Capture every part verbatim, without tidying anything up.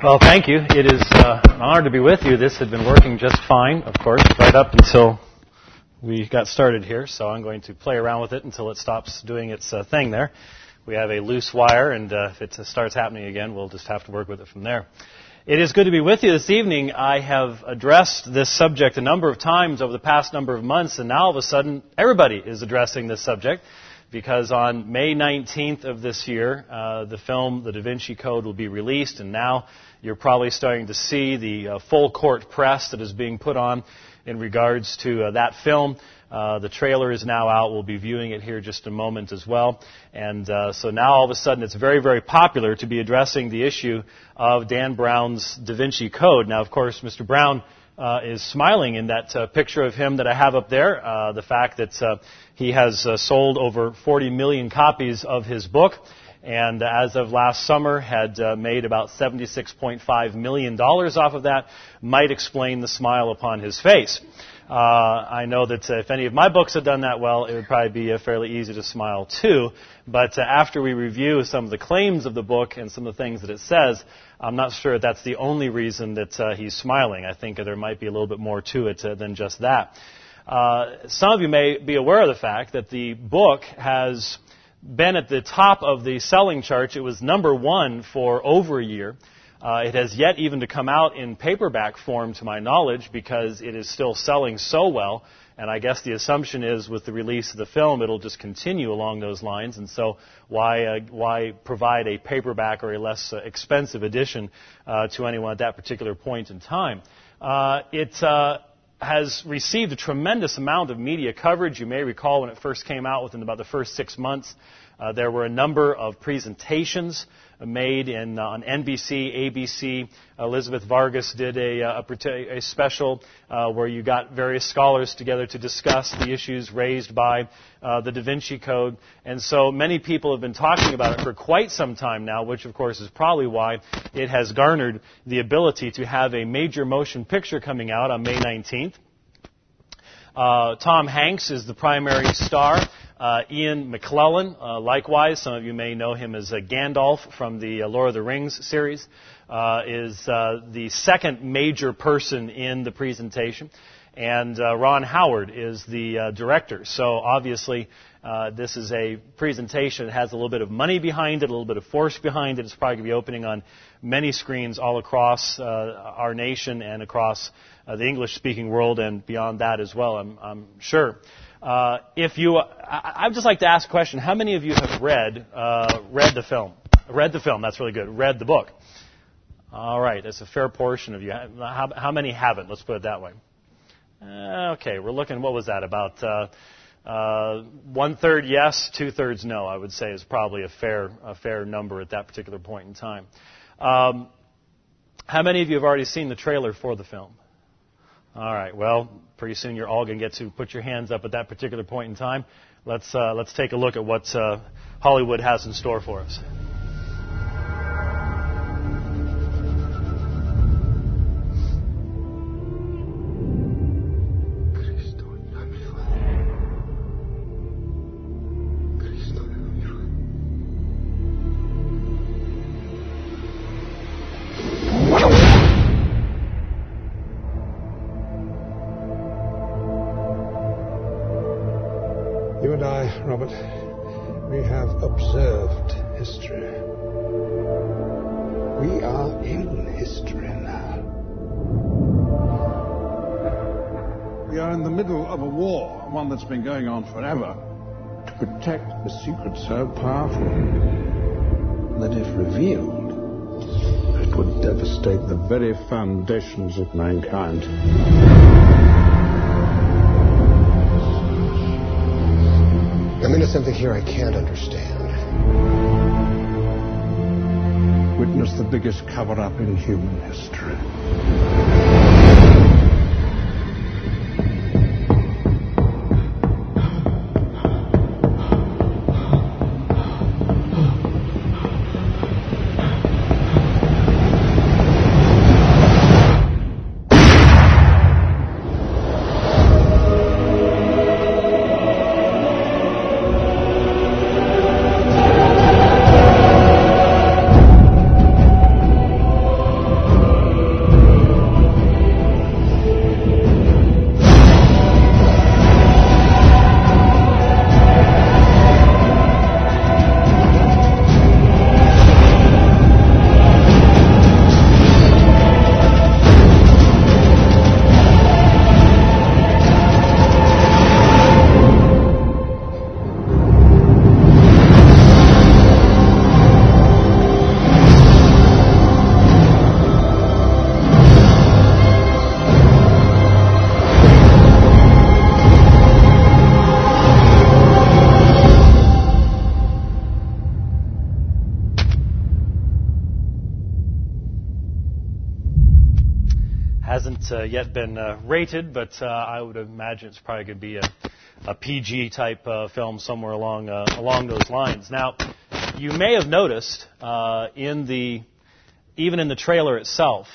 Well, thank you. It is uh, an honor to be with you. This had been working just fine, of course, right up until we got started here. So I'm going to play around with it until it stops doing its uh, thing there. We have a loose wire, and uh, if it starts happening again, we'll just have to work with it from there. It is good to be with you this evening. I have addressed this subject a number of times over the past number of months, and now all of a sudden, everybody is addressing this subject. Because on May nineteenth of this year, uh, the film The Da Vinci Code will be released, and now you're probably starting to see the uh, full court press that is being put on in regards to uh, that film. Uh, the trailer is now out. We'll be viewing it here just a moment as well. And uh, so now all of a sudden it's very, very popular to be addressing the issue of Dan Brown's Da Vinci Code. Now, of course, Mister Brown Uh, is smiling in that uh, picture of him that I have up there. Uh, the fact that uh, he has uh, sold over forty million copies of his book, and uh, as of last summer had uh, made about seventy-six point five million dollars off of that, might explain the smile upon his face. Uh, I know that uh, if any of my books had done that well, it would probably be uh, fairly easy to smile too. But uh, after we review some of the claims of the book and some of the things that it says, I'm not sure that's the only reason that uh, he's smiling. I think there might be a little bit more to it uh, than just that. Uh, some of you may be aware of the fact that the book has been at the top of the selling charts. It was number one for over a year. Uh, it has yet even to come out in paperback form, to my knowledge, because it is still selling so well. And I guess the assumption is with the release of the film, it'll just continue along those lines. And so why uh, why provide a paperback or a less uh, expensive edition uh, to anyone at that particular point in time? Uh, it uh, has received a tremendous amount of media coverage. You may recall when it first came out, within about the first six months, uh, there were a number of presentations made in, uh, on N B C, A B C. Elizabeth Vargas did a, a, a special uh, where you got various scholars together to discuss the issues raised by uh, the Da Vinci Code. And so many people have been talking about it for quite some time now, which of course is probably why it has garnered the ability to have a major motion picture coming out on May nineteenth. Uh, Tom Hanks is the primary star. Uh, Ian McKellen, uh, likewise, some of you may know him as uh, Gandalf from the uh, Lord of the Rings series, uh, is uh, the second major person in the presentation. And uh, Ron Howard is the uh, director. So obviously, uh, this is a presentation that has a little bit of money behind it, a little bit of force behind it. It's probably going to be opening on many screens all across uh, our nation and across uh, the English-speaking world and beyond that as well, I'm, I'm sure. Uh, if you, I, I'd just like to ask a question. How many of you have read uh, read the film? Read the film, that's really good. Read the book. All right, that's a fair portion of you. How, how many haven't? Let's put it that way. Uh, okay, we're looking, what was that, about uh, uh, one-third yes, two-thirds no, I would say is probably a fair, a fair number at that particular point in time. Um, how many of you have already seen the trailer for the film? All right, well, pretty soon you're all going to get to put your hands up at that particular point in time. Let's, uh, let's take a look at what uh, Hollywood has in store for us. You and I, Robert, we have observed history. We are in history now. We are in the middle of a war, one that's been going on forever. To protect a secret so powerful that if revealed, it would devastate the very foundations of mankind. I'm into something here I can't understand. Witness the biggest cover-up in human history. hasn't uh, yet been uh, rated, but uh, I would imagine it's probably going to be a, a P G type uh, film somewhere along uh, along those lines. Now, you may have noticed uh, in the even in the trailer itself,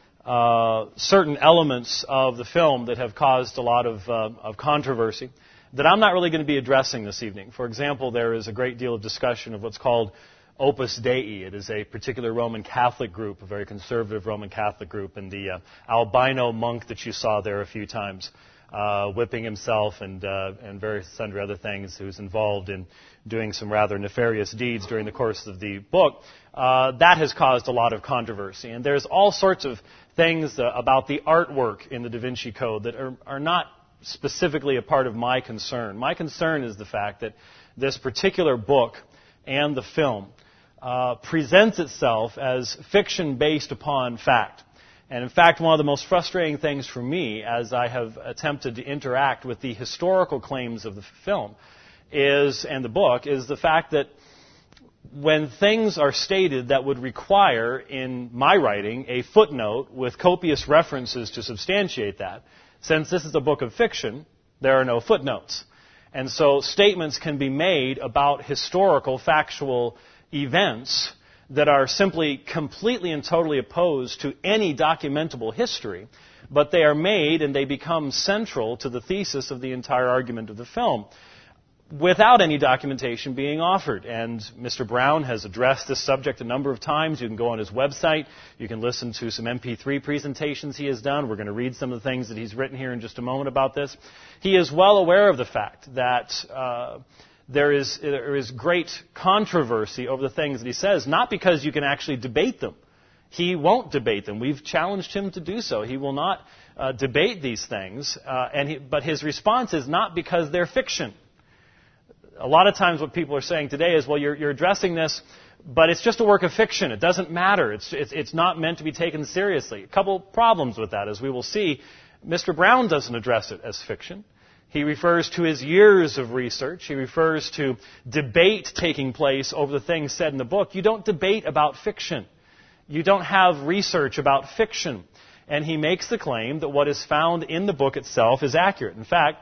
uh, certain elements of the film that have caused a lot of, uh, of controversy that I'm not really going to be addressing this evening. For example, there is a great deal of discussion of what's called Opus Dei. It is a particular Roman Catholic group, a very conservative Roman Catholic group, and the uh, albino monk that you saw there a few times, uh, whipping himself and uh, and various sundry other things, who's involved in doing some rather nefarious deeds during the course of the book. Uh, that has caused a lot of controversy, and there's all sorts of things uh, about the artwork in the Da Vinci Code that are, are not specifically a part of my concern. My concern is the fact that this particular book and the film uh, presents itself as fiction based upon fact. And in fact, one of the most frustrating things for me as I have attempted to interact with the historical claims of the film is, and the book, is the fact that when things are stated that would require, in my writing, a footnote with copious references to substantiate that, since this is a book of fiction, there are no footnotes. And so statements can be made about historical, factual events that are simply completely and totally opposed to any documentable history, but they are made and they become central to the thesis of the entire argument of the film, without any documentation being offered. And Mister Brown has addressed this subject a number of times. You can go on his website. You can listen to some M P three presentations he has done. We're going to read some of the things that he's written here in just a moment about this. He is well aware of the fact that uh, there is, there is great controversy over the things that he says, not because you can actually debate them. He won't debate them. We've challenged him to do so. He will not uh, debate these things. Uh, and he, but his response is not because they're fiction. A lot of times what people are saying today is, well, you're, you're addressing this, but it's just a work of fiction. It doesn't matter. It's, it's, it's not meant to be taken seriously. A couple problems with that, as we will see. Mister Brown doesn't address it as fiction. He refers to his years of research. He refers to debate taking place over the things said in the book. You don't debate about fiction. You don't have research about fiction. And he makes the claim that what is found in the book itself is accurate. In fact,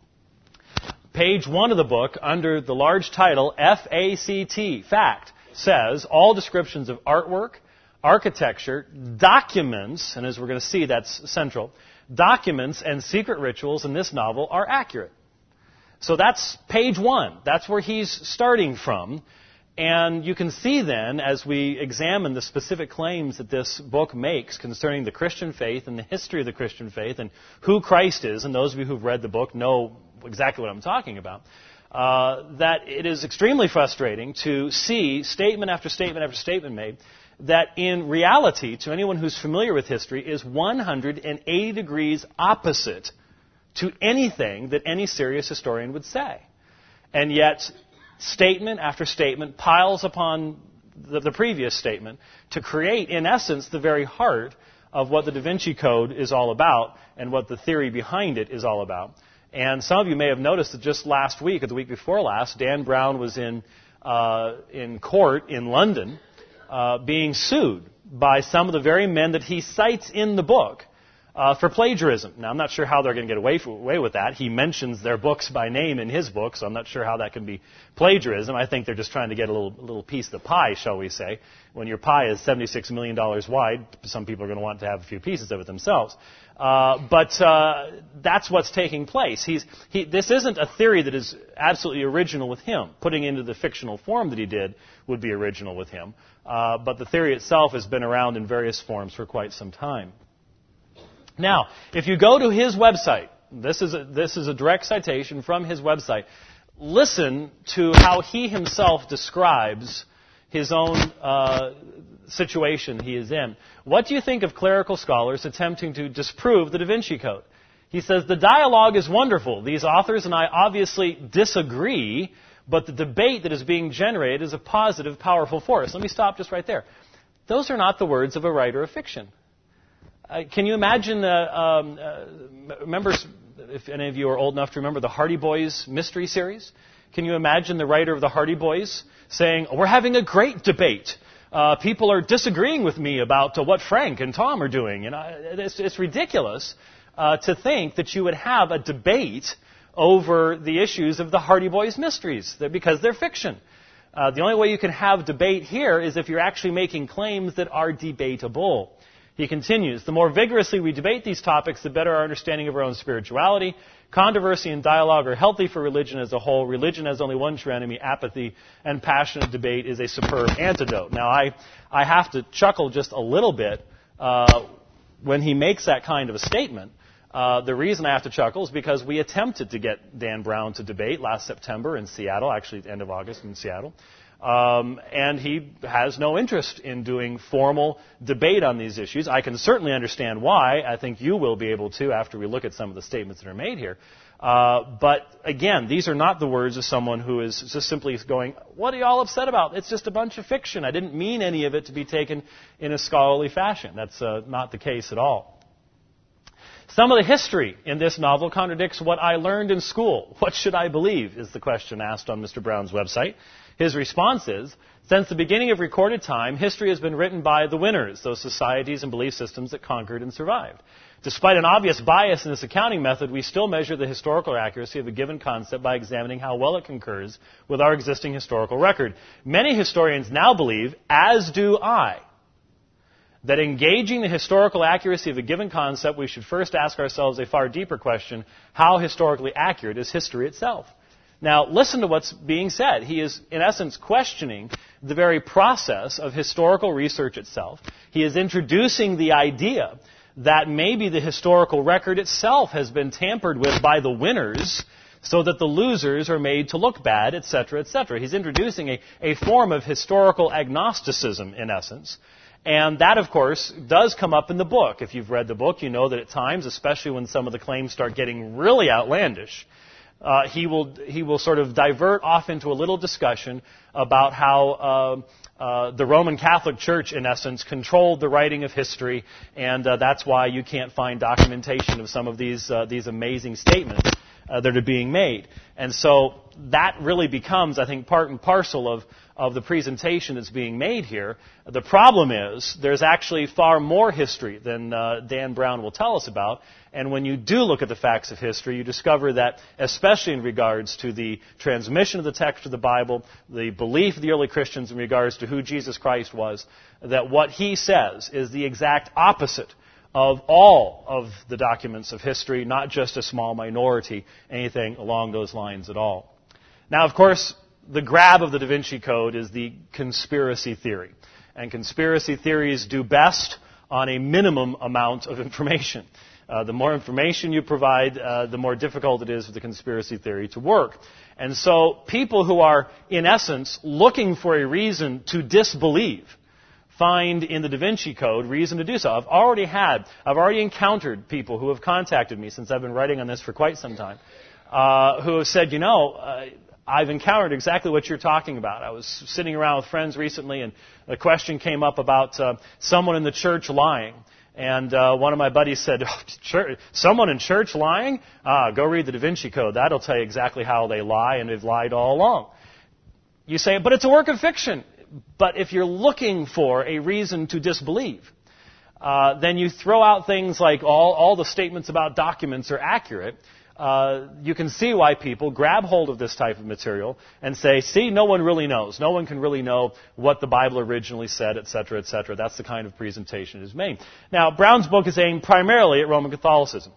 page one of the book, under the large title, F A C T, fact, says, all descriptions of artwork, architecture, documents, and as we're going to see, that's central, documents and secret rituals in this novel are accurate. So that's page one. That's where he's starting from. And you can see then, as we examine the specific claims that this book makes concerning the Christian faith and the history of the Christian faith and who Christ is, and those of you who've read the book know exactly what I'm talking about, uh, that it is extremely frustrating to see statement after statement after statement made that in reality, to anyone who's familiar with history, is one hundred eighty degrees opposite to anything that any serious historian would say. And yet, statement after statement piles upon the, the previous statement to create, in essence, the very heart of what the Da Vinci Code is all about and what the theory behind it is all about. And some of you may have noticed that just last week, or the week before last, Dan Brown was in uh, in court in London uh, being sued by some of the very men that he cites in the book uh, for plagiarism. Now, I'm not sure how they're going to get away, for, away with that. He mentions their books by name in his book, so I'm not sure how that can be plagiarism. I think they're just trying to get a little, a little piece of the pie, shall we say. When your pie is seventy-six million dollars wide, some people are going to want to have a few pieces of it themselves. Uh, but uh, that's what's taking place. He's, he, this isn't a theory that is absolutely original with him. Putting it into the fictional form that he did would be original with him. Uh, but the theory itself has been around in various forms for quite some time. Now, if you go to his website, this is a, this is a direct citation from his website, listen to how he himself describes his own uh, situation he is in. What do you think of clerical scholars attempting to disprove the Da Vinci Code? He says, the dialogue is wonderful. These authors and I obviously disagree, but the debate that is being generated is a positive, powerful force. Let me stop just right there. Those are not the words of a writer of fiction. Uh, can you imagine, uh, um, uh, remember, if any of you are old enough to remember the Hardy Boys mystery series? Can you imagine the writer of the Hardy Boys saying, we're having a great debate Uh, people are disagreeing with me about uh, what Frank and Tom are doing. And I, it's, it's ridiculous uh, to think that you would have a debate over the issues of the Hardy Boys mysteries, because they're fiction. Uh, the only way you can have debate here is if you're actually making claims that are debatable. He continues, the more vigorously we debate these topics, the better our understanding of our own spirituality. Controversy and dialogue are healthy for religion as a whole. Religion has only one true enemy, apathy, and passionate debate is a superb antidote. Now, I, I have to chuckle just a little bit uh, when he makes that kind of a statement. Uh, the reason I have to chuckle is because we attempted to get Dan Brown to debate last September in Seattle, actually at the end of August in Seattle. Um, and he has no interest in doing formal debate on these issues. I can certainly understand why. I think you will be able to after we look at some of the statements that are made here. Uh, but again, these are not the words of someone who is just simply going, what are you all upset about? It's just a bunch of fiction. I didn't mean any of it to be taken in a scholarly fashion. That's uh, not the case at all. Some of the history in this novel contradicts what I learned in school. What should I believe is the question asked on Mister Brown's website. His response is, since the beginning of recorded time, history has been written by the winners, those societies and belief systems that conquered and survived. Despite an obvious bias in this accounting method, we still measure the historical accuracy of a given concept by examining how well it concurs with our existing historical record. Many historians now believe, as do I, that engaging the historical accuracy of a given concept, we should first ask ourselves a far deeper question: how historically accurate is history itself? Now, listen to what's being said. He is, in essence, questioning the very process of historical research itself. He is introducing the idea that maybe the historical record itself has been tampered with by the winners so that the losers are made to look bad, et cetera, et cetera. He's introducing a, a form of historical agnosticism, in essence. And that, of course, does come up in the book. If you've read the book, you know that at times, especially when some of the claims start getting really outlandish, uh, he will he will sort of divert off into a little discussion about how uh, uh, the Roman Catholic Church, in essence, controlled the writing of history, and uh, that's why you can't find documentation of some of these uh, these amazing statements uh, that are being made. And so that really becomes, I think, part and parcel of, of the presentation that's being made here. The problem is there's actually far more history than uh, Dan Brown will tell us about. And when you do look at the facts of history, you discover that, especially in regards to the transmission of the text of the Bible, the belief of the early Christians in regards to who Jesus Christ was, that what he says is the exact opposite of all of the documents of history, not just a small minority, anything along those lines at all. Now, of course, the grab of the Da Vinci Code is the conspiracy theory. And conspiracy theories do best on a minimum amount of information. Uh, the more information you provide, uh, the more difficult it is for the conspiracy theory to work. And so people who are, in essence, looking for a reason to disbelieve find in the Da Vinci Code reason to do so. I've already had, I've already encountered people who have contacted me since I've been writing on this for quite some time, uh, who have said, you know, uh, I've encountered exactly what you're talking about. I was sitting around with friends recently, and a question came up about uh, someone in the church lying. And uh, one of my buddies said, oh, church, someone in church lying? Ah, go read the Da Vinci Code. That'll tell you exactly how they lie, and they've lied all along. You say, but it's a work of fiction. But if you're looking for a reason to disbelieve, uh, then you throw out things like all, all the statements about documents are accurate. Uh, you can see why people grab hold of this type of material and say, see, no one really knows. No one can really know what the Bible originally said, et cetera, et cetera. That's the kind of presentation it is made. Now, Brown's book is aimed primarily at Roman Catholicism.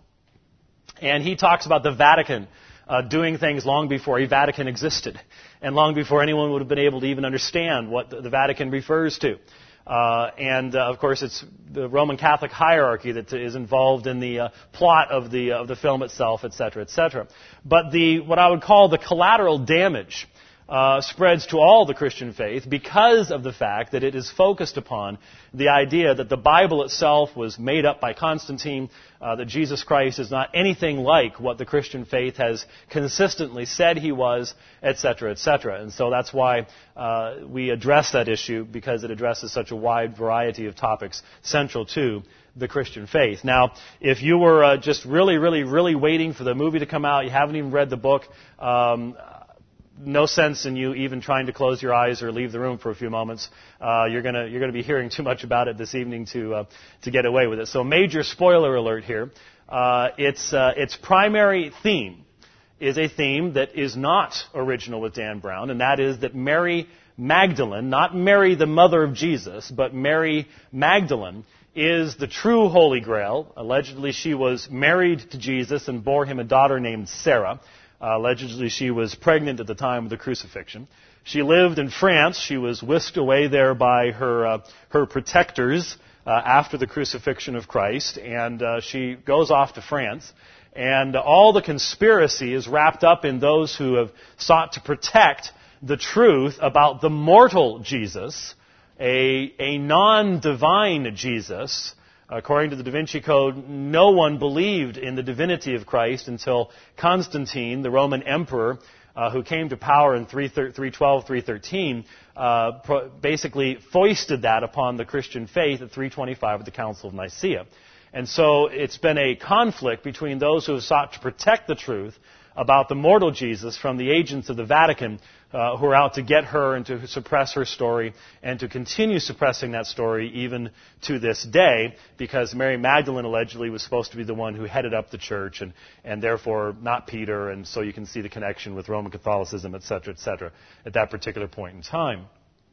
And he talks about the Vatican uh, doing things long before a Vatican existed, and long before anyone would have been able to even understand what the, the Vatican refers to. Uh, and, uh, of course, it's the Roman Catholic hierarchy that is involved in the uh, plot of the of the film itself, et cetera, et cetera. But the what I would call the collateral damage uh, spreads to all the Christian faith because of the fact that it is focused upon the idea that the Bible itself was made up by Constantine, uh, that Jesus Christ is not anything like what the Christian faith has consistently said he was, et cetera, et cetera. And so that's why uh, we address that issue, because it addresses such a wide variety of topics central to the Christian faith. Now, if you were uh, just really, really, really waiting for the movie to come out, you haven't even read the book, um, no sense in you even trying to close your eyes or leave the room for a few moments. Uh, you're gonna you're gonna be hearing too much about it this evening to uh, to get away with it. So, major spoiler alert here. Uh, its uh, its primary theme is a theme that is not original with Dan Brown, and that is that Mary Magdalene, not Mary the mother of Jesus, but Mary Magdalene, is the true Holy Grail. Allegedly, she was married to Jesus and bore him a daughter named Sarah. Uh, allegedly, she was pregnant at the time of the crucifixion. She lived in France. She was whisked away there by her uh, her protectors uh, after the crucifixion of Christ, and uh, she goes off to France. And all the conspiracy is wrapped up in those who have sought to protect the truth about the mortal Jesus, a, a non-divine Jesus. According to the Da Vinci Code, no one believed in the divinity of Christ until Constantine, the Roman emperor, uh, who came to power in three twelve, three thirteen, uh, pro- basically foisted that upon the Christian faith at three twenty-five at the Council of Nicaea. And so it's been a conflict between those who have sought to protect the truth about the mortal Jesus from the agents of the Vatican uh, who are out to get her and to suppress her story and to continue suppressing that story even to this day, because Mary Magdalene allegedly was supposed to be the one who headed up the church and, and therefore not Peter, and so you can see the connection with Roman Catholicism, et cetera, et cetera, at that particular point in time.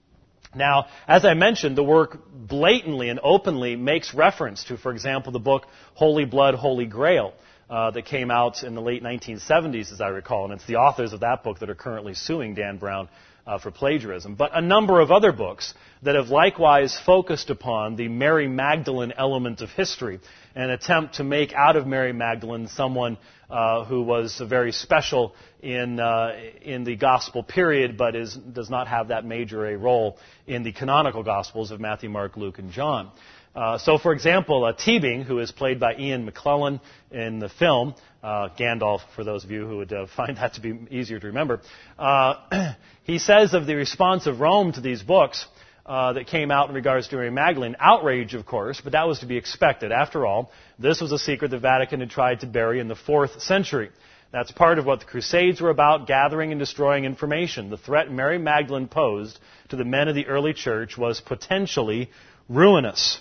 Now, as I mentioned, the work blatantly and openly makes reference to, for example, the book Holy Blood, Holy Grail, uh, that came out in the late nineteen seventies, as I recall, and it's the authors of that book that are currently suing Dan Brown uh, for plagiarism. But a number of other books that have likewise focused upon the Mary Magdalene element of history, an attempt to make out of Mary Magdalene someone uh, who was very special in uh, in the gospel period, but is does not have that major a role in the canonical gospels of Matthew, Mark, Luke, and John. Uh, so, for example, uh, Teabing, who is played by Ian McClellan in the film, uh, Gandalf, for those of you who would uh, find that to be easier to remember, uh, he says of the response of Rome to these books uh, that came out in regards to Mary Magdalene, outrage, of course, but that was to be expected. After all, this was a secret the Vatican had tried to bury in the fourth century. That's part of what the Crusades were about, gathering and destroying information. The threat Mary Magdalene posed to the men of the early church was potentially ruinous.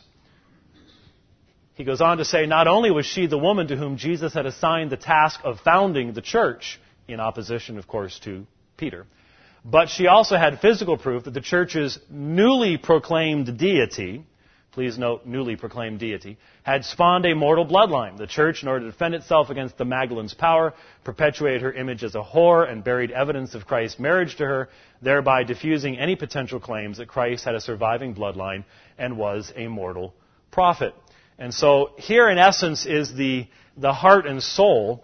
He goes on to say, not only was she the woman to whom Jesus had assigned the task of founding the church, in opposition, of course, to Peter, but she also had physical proof that the church's newly proclaimed deity, please note, newly proclaimed deity, had spawned a mortal bloodline. The church, in order to defend itself against the Magdalene's power, perpetuated her image as a whore and buried evidence of Christ's marriage to her, thereby diffusing any potential claims that Christ had a surviving bloodline and was a mortal prophet. And so here, in essence, is the, the heart and soul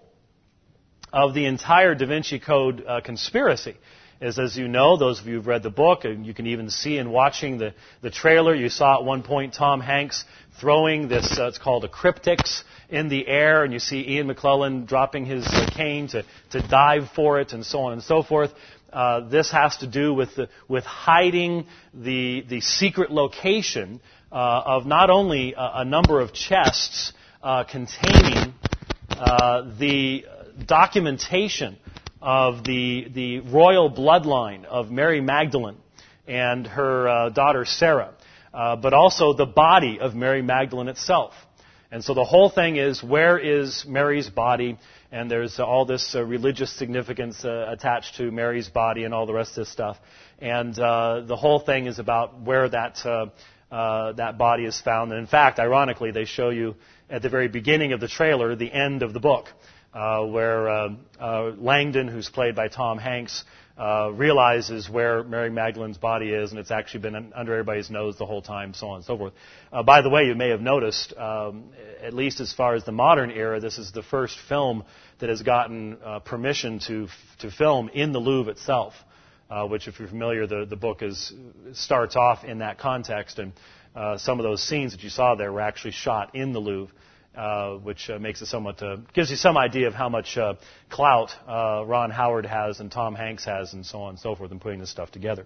of the entire Da Vinci Code uh, conspiracy. Is, as you know, those of you who've read the book, and you can even see in watching the, the trailer, you saw at one point Tom Hanks throwing this, uh, it's called a cryptix, in the air, and you see Ian McClellan dropping his uh, cane to, to dive for it, and so on and so forth. Uh, this has to do with the, with hiding the, the secret location uh, of not only a, a number of chests uh, containing uh, the documentation of the, the royal bloodline of Mary Magdalene and her uh, daughter Sarah, uh, but also the body of Mary Magdalene itself. And so the whole thing is, where is Mary's body? And there's uh, all this uh, religious significance uh, attached to Mary's body and all the rest of this stuff. And uh, the whole thing is about where that uh, uh, that body is found. And in fact, ironically, they show you at the very beginning of the trailer the end of the book, uh, where uh, uh, Langdon, who's played by Tom Hanks, uh, realizes where Mary Magdalene's body is, and it's actually been under everybody's nose the whole time, so on and so forth. Uh, by the way, you may have noticed, um, at least as far as the modern era, this is the first film that has gotten uh, permission to to film in the Louvre itself, uh, which, if you're familiar, the, the book is starts off in that context, and uh, some of those scenes that you saw there were actually shot in the Louvre. Uh, which uh, makes it somewhat, uh, gives you some idea of how much uh, clout uh, Ron Howard has and Tom Hanks has and so on and so forth in putting this stuff together.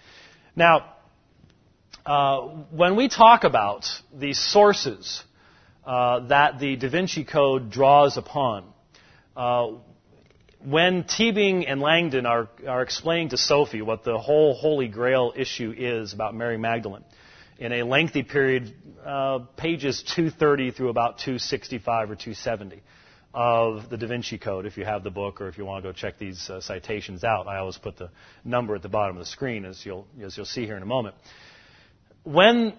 Now, uh, when we talk about the sources uh, that the Da Vinci Code draws upon, uh, when Teabing and Langdon are, are explaining to Sophie what the whole Holy Grail issue is about Mary Magdalene, in a lengthy period, uh, pages two thirty through about two sixty-five or two seventy of the Da Vinci Code, if you have the book or if you want to go check these uh, citations out. I always put the number at the bottom of the screen, as you'll, as you'll see here in a moment. When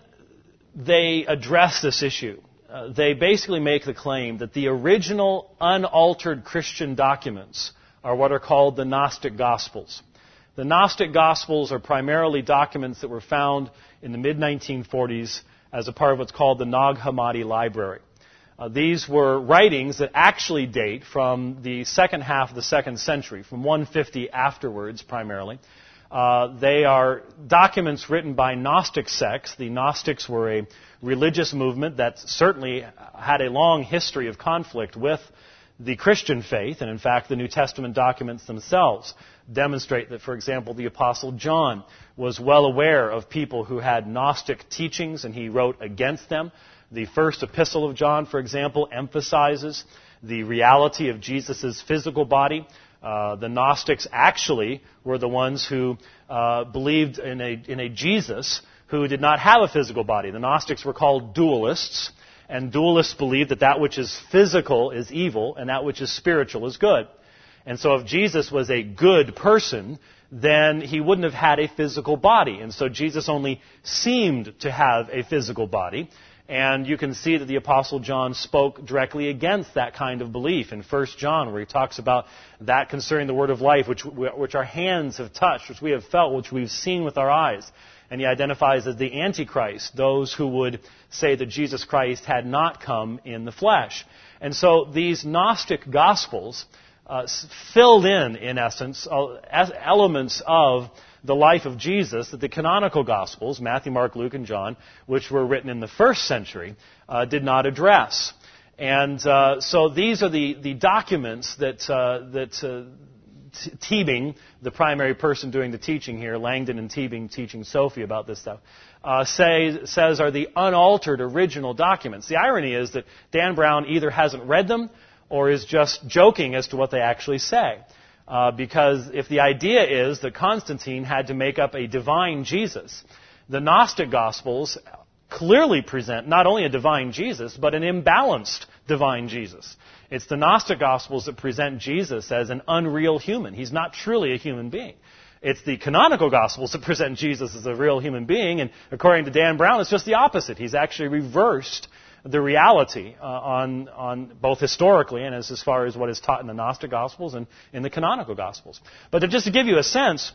they address this issue, uh, they basically make the claim that the original unaltered Christian documents are what are called the Gnostic Gospels. The Gnostic Gospels are primarily documents that were found in the mid nineteen forties as a part of what's called the Nag Hammadi Library. Uh, these were writings that actually date from the second half of the second century, from one fifty afterwards primarily. Uh, they are documents written by Gnostic sects. The Gnostics were a religious movement that certainly had a long history of conflict with the Christian faith, and in fact the New Testament documents themselves demonstrate that, for example, the Apostle John was well aware of people who had Gnostic teachings and he wrote against them. The first epistle of John, for example, emphasizes the reality of Jesus' physical body. Uh, the Gnostics actually were the ones who uh, believed in a, in a Jesus who did not have a physical body. The Gnostics were called dualists, and dualists believed that that which is physical is evil and that which is spiritual is good. And so if Jesus was a good person, then he wouldn't have had a physical body. And so Jesus only seemed to have a physical body. And you can see that the Apostle John spoke directly against that kind of belief in First John, where he talks about that concerning the word of life, which, which our hands have touched, which we have felt, which we've seen with our eyes. And he identifies as the Antichrist, those who would say that Jesus Christ had not come in the flesh. And so these Gnostic Gospels uh, filled in, in essence, uh, elements of the life of Jesus that the canonical Gospels, Matthew, Mark, Luke, and John, which were written in the first century, uh, did not address. And uh, so these are the, the documents that, uh, that uh, Teabing, the primary person doing the teaching here, Langdon and Teabing teaching Sophie about this stuff, uh, say, says are the unaltered original documents. The irony is that Dan Brown either hasn't read them or is just joking as to what they actually say. Uh, because if the idea is that Constantine had to make up a divine Jesus, the Gnostic Gospels clearly present not only a divine Jesus, but an imbalanced divine Jesus. It's the Gnostic Gospels that present Jesus as an unreal human. He's not truly a human being. It's the canonical Gospels that present Jesus as a real human being, and according to Dan Brown, it's just the opposite. He's actually reversed the reality uh, on, on both historically and as, as far as what is taught in the Gnostic Gospels and in the canonical Gospels. But to, just to give you a sense,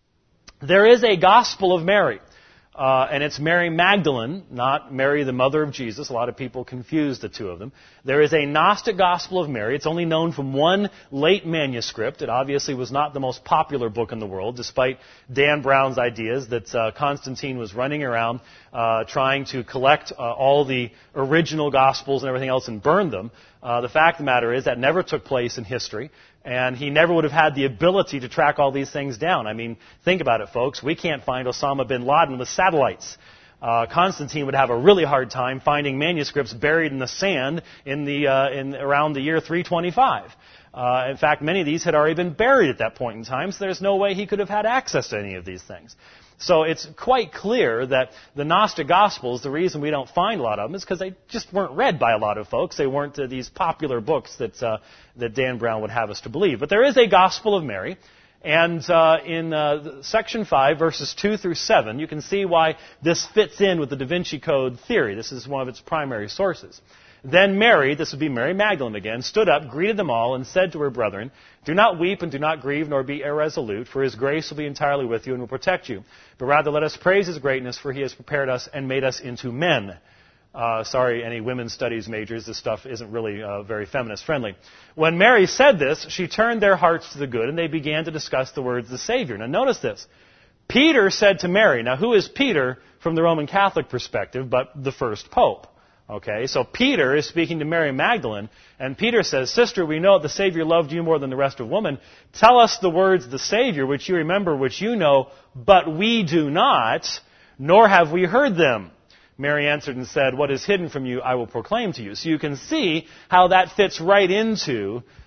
there is a Gospel of Mary. Uh, and it's Mary Magdalene, not Mary, the mother of Jesus. A lot of people confuse the two of them. There is a Gnostic Gospel of Mary. It's only known from one late manuscript. It obviously was not the most popular book in the world, despite Dan Brown's ideas that uh, Constantine was running around uh, trying to collect uh, all the original Gospels and everything else and burn them. Uh, the fact of the matter is that never took place in history. And he never would have had the ability to track all these things down. I mean, think about it, folks. We can't find Osama bin Laden with satellites. Uh, Constantine would have a really hard time finding manuscripts buried in the sand in the uh, in around the year three twenty-five. Uh, in fact, many of these had already been buried at that point in time, so there's no way he could have had access to any of these things. So it's quite clear that the Gnostic Gospels, the reason we don't find a lot of them is because they just weren't read by a lot of folks. They weren't uh, these popular books that uh, that Dan Brown would have us to believe. But there is a Gospel of Mary, and uh, in uh, section five, verses two through seven, you can see why this fits in with the Da Vinci Code theory. This is one of its primary sources. Then Mary, this would be Mary Magdalene again, stood up, greeted them all, and said to her brethren, "Do not weep and do not grieve, nor be irresolute, for His grace will be entirely with you and will protect you. But rather let us praise His greatness, for He has prepared us and made us into men." Uh, sorry, any women's studies majors, this stuff isn't really uh, very feminist friendly. When Mary said this, she turned their hearts to the good, and they began to discuss the words of the Savior. Now notice this. Peter said to Mary, now who is Peter from the Roman Catholic perspective, but the first pope? Okay, so Peter is speaking to Mary Magdalene, and Peter says, "Sister, we know that the Savior loved you more than the rest of women. Tell us the words of the Savior, which you remember, which you know, but we do not, nor have we heard them." Mary answered and said, "What is hidden from you, I will proclaim to you." So you can see how that fits right into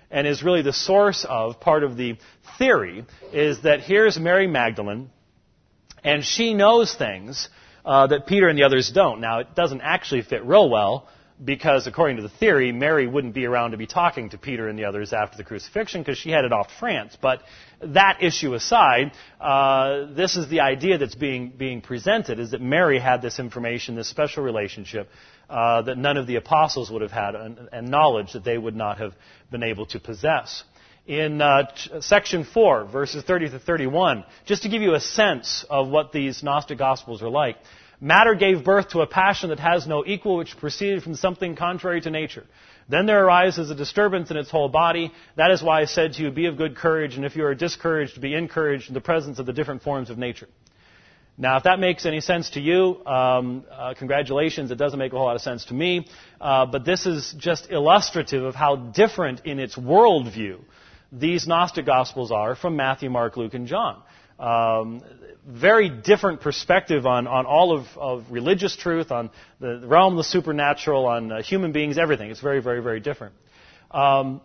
and is really the source of part of the theory, is that here's Mary Magdalene, and she knows things uh, that Peter and the others don't. Now, it doesn't actually fit real well, because according to the theory, Mary wouldn't be around to be talking to Peter and the others after the crucifixion because she headed off to France. But that issue aside, uh, this is the idea that's being being presented, is that Mary had this information, this special relationship uh, that none of the apostles would have had, and, and knowledge that they would not have been able to possess. In uh, t- section four, verses thirty to thirty-one, just to give you a sense of what these Gnostic Gospels are like, matter gave birth to a passion that has no equal, which proceeded from something contrary to nature. Then there arises a disturbance in its whole body. That is why I said to you, be of good courage, and if you are discouraged, be encouraged in the presence of the different forms of nature. Now, if that makes any sense to you, um, uh, congratulations. It doesn't make a whole lot of sense to me. Uh, but this is just illustrative of how different in its worldview these Gnostic Gospels are from Matthew, Mark, Luke, and John. Um, very different perspective on, on all of, of religious truth, on the realm of the supernatural, on uh, human beings, everything. It's very, very, very different. Um,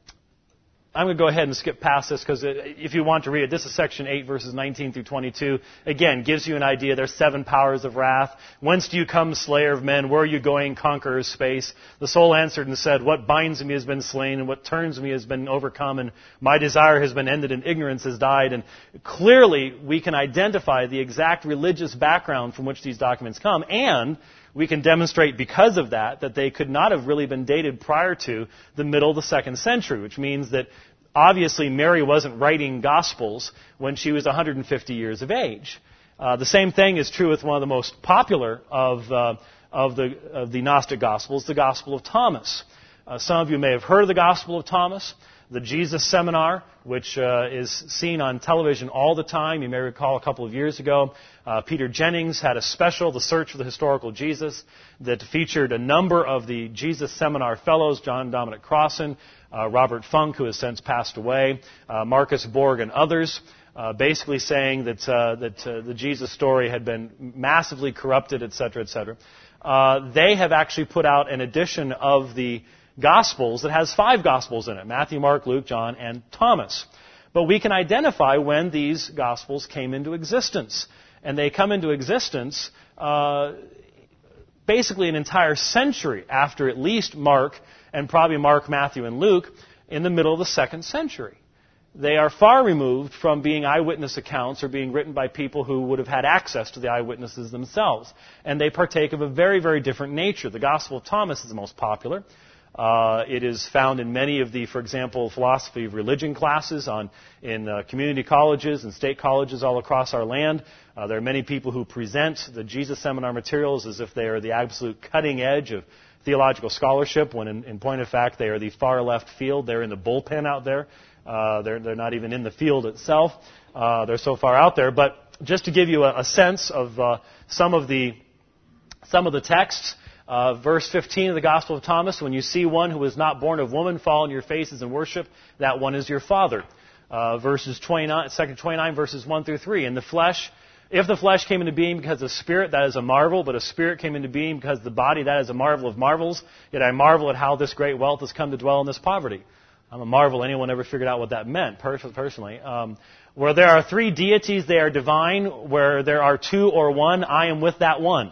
I'm going to go ahead and skip past this because if you want to read it, this is section eight, verses nineteen through twenty-two. Again, gives you an idea. There's seven powers of wrath. Whence do you come, slayer of men? Where are you going, conqueror of space? The soul answered and said, what binds me has been slain, and what turns me has been overcome, and my desire has been ended, and ignorance has died. And clearly, we can identify the exact religious background from which these documents come, and we can demonstrate because of that that they could not have really been dated prior to the middle of the second century, which means that obviously Mary wasn't writing Gospels when she was one hundred fifty years of age. Uh, the same thing is true with one of the most popular of, uh, of, the, of the Gnostic Gospels, the Gospel of Thomas. Uh, some of you may have heard of the Gospel of Thomas. The Jesus Seminar, which uh, is seen on television all the time. You may recall a couple of years ago, uh, Peter Jennings had a special, The Search for the Historical Jesus, that featured a number of the Jesus Seminar Fellows, John Dominic Crossan, uh, Robert Funk, who has since passed away, uh, Marcus Borg, and others, uh, basically saying that, uh, that uh, the Jesus story had been massively corrupted, et cetera, et cetera. Uh, they have actually put out an edition of the Gospels that has five Gospels in it: Matthew, Mark, Luke, John, and Thomas. But we can identify when these Gospels came into existence. And they come into existence uh, basically an entire century after at least Mark, and probably Mark, Matthew, and Luke, in the middle of the second century. They are far removed from being eyewitness accounts or being written by people who would have had access to the eyewitnesses themselves. And they partake of a very, very different nature. The Gospel of Thomas is the most popular. Uh, it is found in many of the, for example, philosophy of religion classes on in uh, community colleges and state colleges all across our land. Uh, there are many people who present the Jesus Seminar materials as if they are the absolute cutting edge of theological scholarship, when in, in point of fact they are the far left field. They're in the bullpen out there. Uh, they're, they're not even in the field itself. Uh, they're so far out there. But just to give you a, a sense of uh, some of the some of the texts. Uh, verse fifteen of the Gospel of Thomas, when you see one who is not born of woman fall on your faces and worship, that one is your father. Uh, verses twenty-nine, second twenty-nine, verses one through three. In the flesh, if the flesh came into being because of spirit, that is a marvel, but a spirit came into being because of the body, that is a marvel of marvels. Yet I marvel at how this great wealth has come to dwell in this poverty. I'm a marvel anyone ever figured out what that meant, personally. Um, where there are three deities, they are divine. Where there are two or one, I am with that one.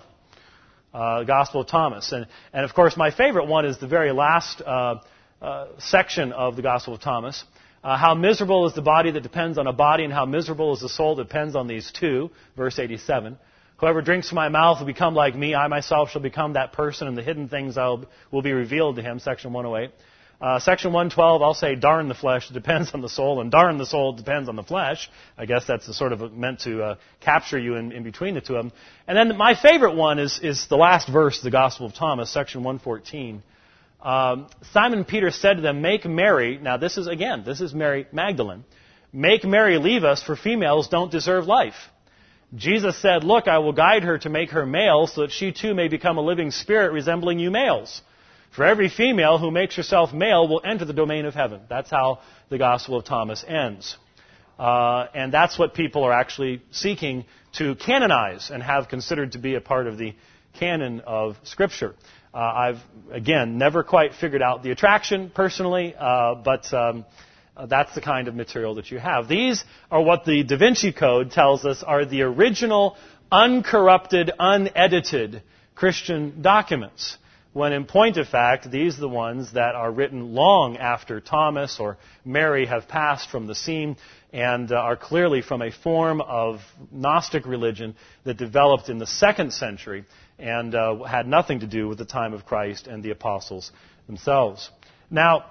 Uh, Gospel of Thomas. And, and of course, my favorite one is the very last uh, uh, section of the Gospel of Thomas. Uh, how miserable is the body that depends on a body, and how miserable is the soul that depends on these two. Verse eighty-seven. Whoever drinks from my mouth will become like me. I myself shall become that person, and the hidden things I'll, will be revealed to him. Section one oh eight. Uh, section one twelve, I'll say, darn the flesh, it depends on the soul, and darn the soul, it depends on the flesh. I guess that's the sort of meant to uh, capture you in, in between the two of them. And then my favorite one is, is the last verse of the Gospel of Thomas, section one fourteen. Um, Simon Peter said to them, make Mary, now this is, again, this is Mary Magdalene, make Mary leave us, for females don't deserve life. Jesus said, look, I will guide her to make her male, so that she too may become a living spirit resembling you males. For every female who makes herself male will enter the domain of heaven. That's how the Gospel of Thomas ends. Uh, and that's what people are actually seeking to canonize and have considered to be a part of the canon of Scripture. Uh, I've, again, never quite figured out the attraction personally, uh, but um, uh, that's the kind of material that you have. These are what the Da Vinci Code tells us are the original, uncorrupted, unedited Christian documents, when in point of fact, these are the ones that are written long after Thomas or Mary have passed from the scene and uh, are clearly from a form of Gnostic religion that developed in the second century and uh, had nothing to do with the time of Christ and the apostles themselves. Now,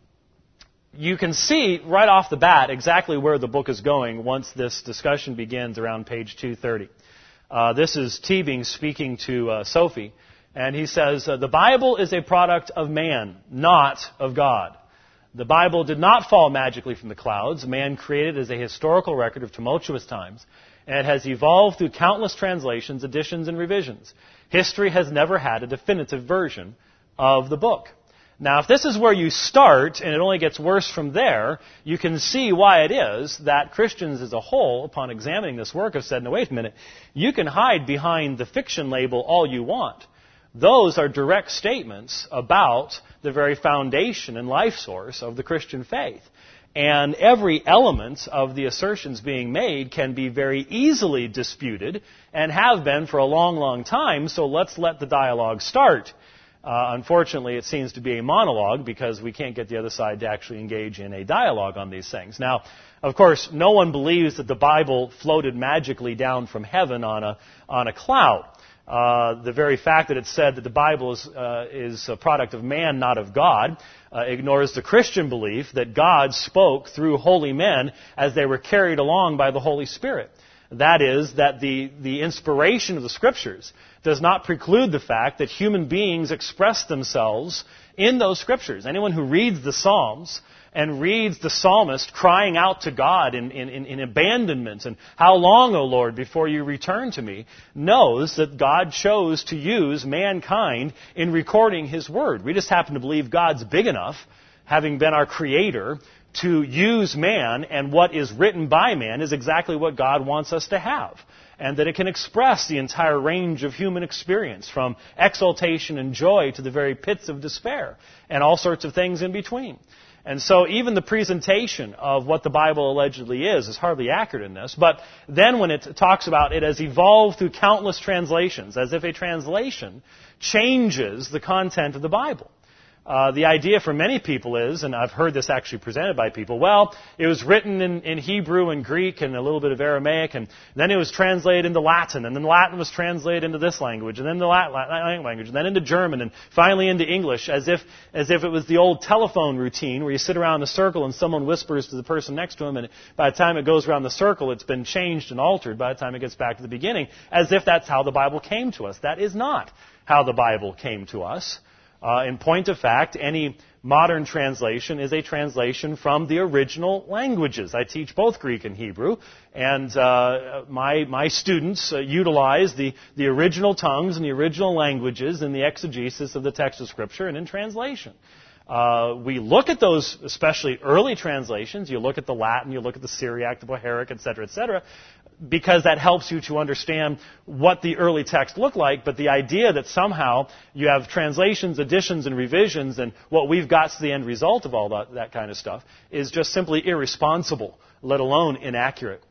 you can see right off the bat exactly where the book is going once this discussion begins around page two thirty. Uh, this is Teebing speaking to uh, Sophie, and he says, uh, the Bible is a product of man, not of God. The Bible did not fall magically from the clouds. Man created it as a historical record of tumultuous times, and it has evolved through countless translations, additions, and revisions. History has never had a definitive version of the book. Now, if this is where you start, and it only gets worse from there, you can see why it is that Christians as a whole, upon examining this work, have said, no, wait a minute, you can hide behind the fiction label all you want. Those are direct statements about the very foundation and life source of the Christian faith. And every element of the assertions being made can be very easily disputed and have been for a long, long time, so let's let the dialogue start. Uh, unfortunately, it seems to be a monologue because we can't get the other side to actually engage in a dialogue on these things. Now, of course, no one believes that the Bible floated magically down from heaven on a, on a cloud. Uh, the very fact that it said that the Bible is, uh, is a product of man, not of God, uh, ignores the Christian belief that God spoke through holy men as they were carried along by the Holy Spirit. That is, that the, the inspiration of the Scriptures does not preclude the fact that human beings express themselves in those Scriptures. Anyone who reads the Psalms and reads the psalmist crying out to God in, in, in abandonment and how long, O Lord, before you return to me, knows that God chose to use mankind in recording His Word. We just happen to believe God's big enough, having been our Creator, to use man, and what is written by man is exactly what God wants us to have. And that it can express the entire range of human experience, from exultation and joy to the very pits of despair, and all sorts of things in between. And so even the presentation of what the Bible allegedly is is hardly accurate in this. But then when it talks about it has evolved through countless translations, as if a translation changes the content of the Bible. Uh, the idea for many people is, and I've heard this actually presented by people, well, it was written in, in Hebrew and Greek and a little bit of Aramaic, and then it was translated into Latin, and then Latin was translated into this language, and then the Latin language, and then into German, and finally into English, as if as if it was the old telephone routine where you sit around in a circle and someone whispers to the person next to him, and by the time it goes around the circle, it's been changed and altered by the time it gets back to the beginning, as if that's how the Bible came to us. That is not how the Bible came to us. Uh, in point of fact, any modern translation is a translation from the original languages. I teach both Greek and Hebrew, and uh, my my students uh, utilize the, the original tongues and the original languages in the exegesis of the text of Scripture and in translation. Uh, we look at those, especially early translations. You look at the Latin, you look at the Syriac, the Bohairic, et cetera, et cetera, because that helps you to understand what the early text looked like. But the idea that somehow you have translations, additions, and revisions, and what we've got to the end result of all that, that kind of stuff is just simply irresponsible, let alone inaccurate.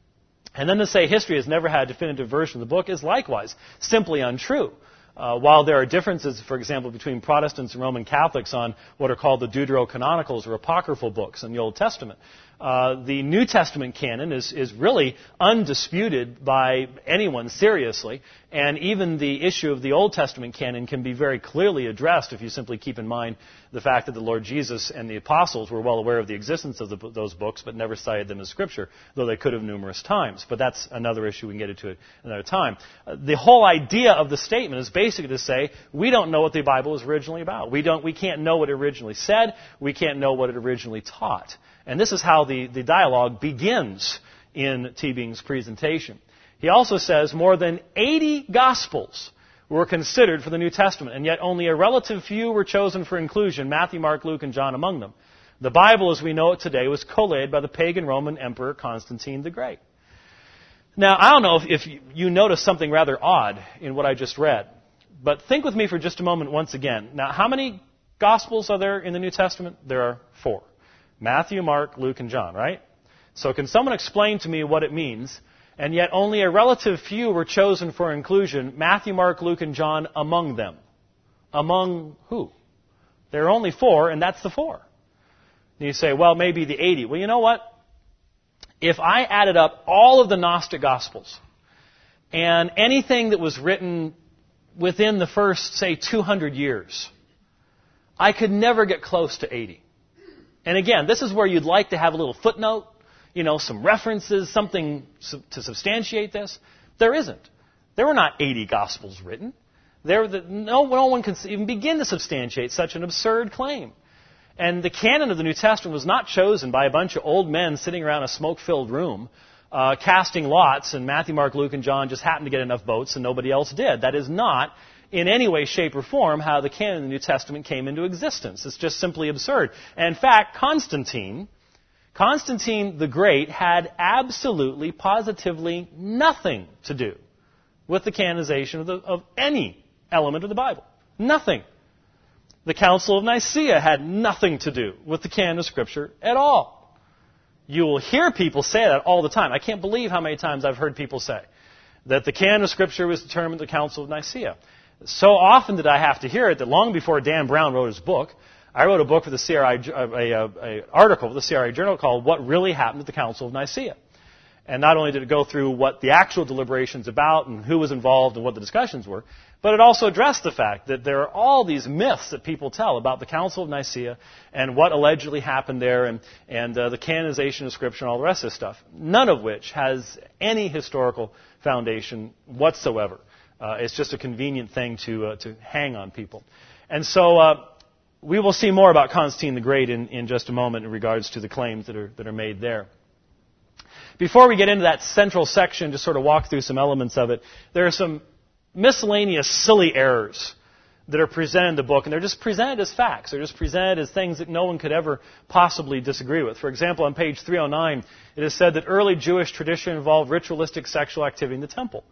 And then to say history has never had a definitive version of the book is likewise simply untrue. Uh, while there are differences, for example, between Protestants and Roman Catholics on what are called the Deuterocanonicals or apocryphal books in the Old Testament, uh, the New Testament canon is, is really undisputed by anyone seriously, and even the issue of the Old Testament canon can be very clearly addressed if you simply keep in mind the fact that the Lord Jesus and the apostles were well aware of the existence of the, those books but never cited them as Scripture, though they could have numerous times. But that's another issue. We can get into it another time. Uh, the whole idea of the statement is basically to say we don't know what the Bible is originally about. We don't. We can't know what it originally said. We can't know what it originally taught. And this is how the, the dialogue begins in Teebing's presentation. He also says more than eighty Gospels were considered for the New Testament, and yet only a relative few were chosen for inclusion, Matthew, Mark, Luke, and John among them. The Bible, as we know it today, was collated by the pagan Roman Emperor Constantine the Great. Now, I don't know if, if you notice something rather odd in what I just read. But think with me for just a moment once again. Now, how many Gospels are there in the New Testament? There are four. Matthew, Mark, Luke, and John, right? So can someone explain to me what it means? And yet only a relative few were chosen for inclusion. Matthew, Mark, Luke, and John among them. Among who? There are only four, and that's the four. And you say, well, maybe the eighty. Well, you know what? If I added up all of the Gnostic Gospels and anything that was written within the first, say, two hundred years, I could never get close to eighty. And again, this is where you'd like to have a little footnote, you know, some references, something to substantiate this. There isn't. There were not eighty Gospels written. There, the, no, no one can even begin to substantiate such an absurd claim. And the canon of the New Testament was not chosen by a bunch of old men sitting around a smoke-filled room, uh, casting lots, and Matthew, Mark, Luke, and John just happened to get enough votes and nobody else did. That is not, in any way, shape, or form, how the canon of the New Testament came into existence. It's just simply absurd. And in fact, Constantine, Constantine the Great had absolutely, positively nothing to do with the canonization of, the, of any element of the Bible. Nothing. The Council of Nicaea had nothing to do with the canon of Scripture at all. You will hear people say that all the time. I can't believe how many times I've heard people say that the canon of Scripture was determined at the Council of Nicaea. So often did I have to hear it that long before Dan Brown wrote his book, I wrote a book for the C R I, a, a, a article for the C R I Journal called What Really Happened at the Council of Nicaea. And not only did it go through what the actual deliberations about and who was involved and what the discussions were, but it also addressed the fact that there are all these myths that people tell about the Council of Nicaea and what allegedly happened there and, and uh, the canonization of Scripture and all the rest of this stuff, none of which has any historical foundation whatsoever. Uh, it's just a convenient thing to, uh, to hang on people. And so uh, we will see more about Constantine the Great in, in just a moment in regards to the claims that are, that are made there. Before we get into that central section, just sort of walk through some elements of it, there are some miscellaneous silly errors that are presented in the book, and they're just presented as facts. They're just presented as things that no one could ever possibly disagree with. For example, on page three oh nine, it is said that early Jewish tradition involved ritualistic sexual activity in the temple.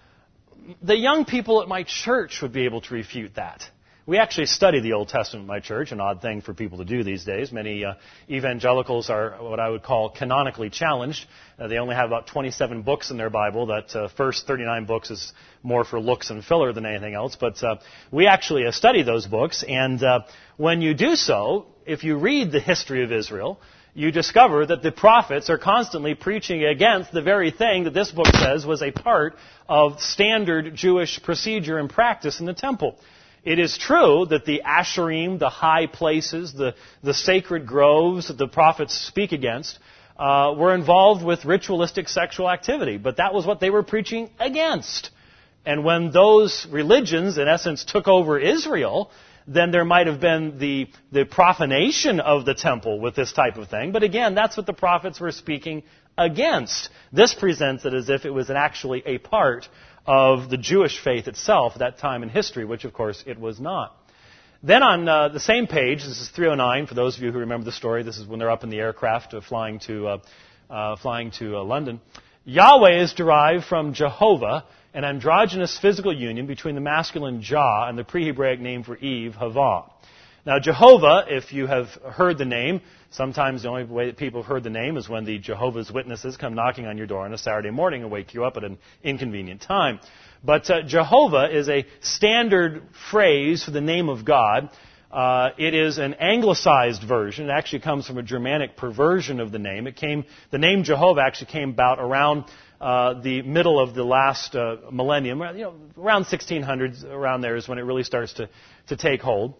The young people at my church would be able to refute that. We actually study the Old Testament in my church, an odd thing for people to do these days. Many uh, evangelicals are what I would call canonically challenged. Uh, they only have about twenty-seven books in their Bible. That uh, first thirty-nine books is more for looks and filler than anything else. But uh, we actually uh, study those books, and uh, when you do so, if you read the history of Israel, you discover that the prophets are constantly preaching against the very thing that this book says was a part of standard Jewish procedure and practice in the temple. It is true that the Asherim, the high places, the, the sacred groves that the prophets speak against, uh, were involved with ritualistic sexual activity. But that was what they were preaching against. And when those religions, in essence, took over Israel, then there might have been the, the profanation of the temple with this type of thing. But again, that's what the prophets were speaking against. This presents it as if it was an, actually a part of the Jewish faith itself at that time in history, which, of course, it was not. Then on uh, the same page, this is three oh nine, for those of you who remember the story, this is when they're up in the aircraft uh, flying to, uh, uh, flying to uh, London. Yahweh is derived from Jehovah, an androgynous physical union between the masculine Jah and the pre-Hebraic name for Eve, Havah. Now, Jehovah, if you have heard the name, sometimes the only way that people have heard the name is when the Jehovah's Witnesses come knocking on your door on a Saturday morning and wake you up at an inconvenient time. But uh, Jehovah is a standard phrase for the name of God. Uh, it is an anglicized version. It actually comes from a Germanic perversion of the name. It came, the name Jehovah actually came about around uh, the middle of the last uh, millennium, you know, around sixteen hundreds. Around there is when it really starts to, to take hold.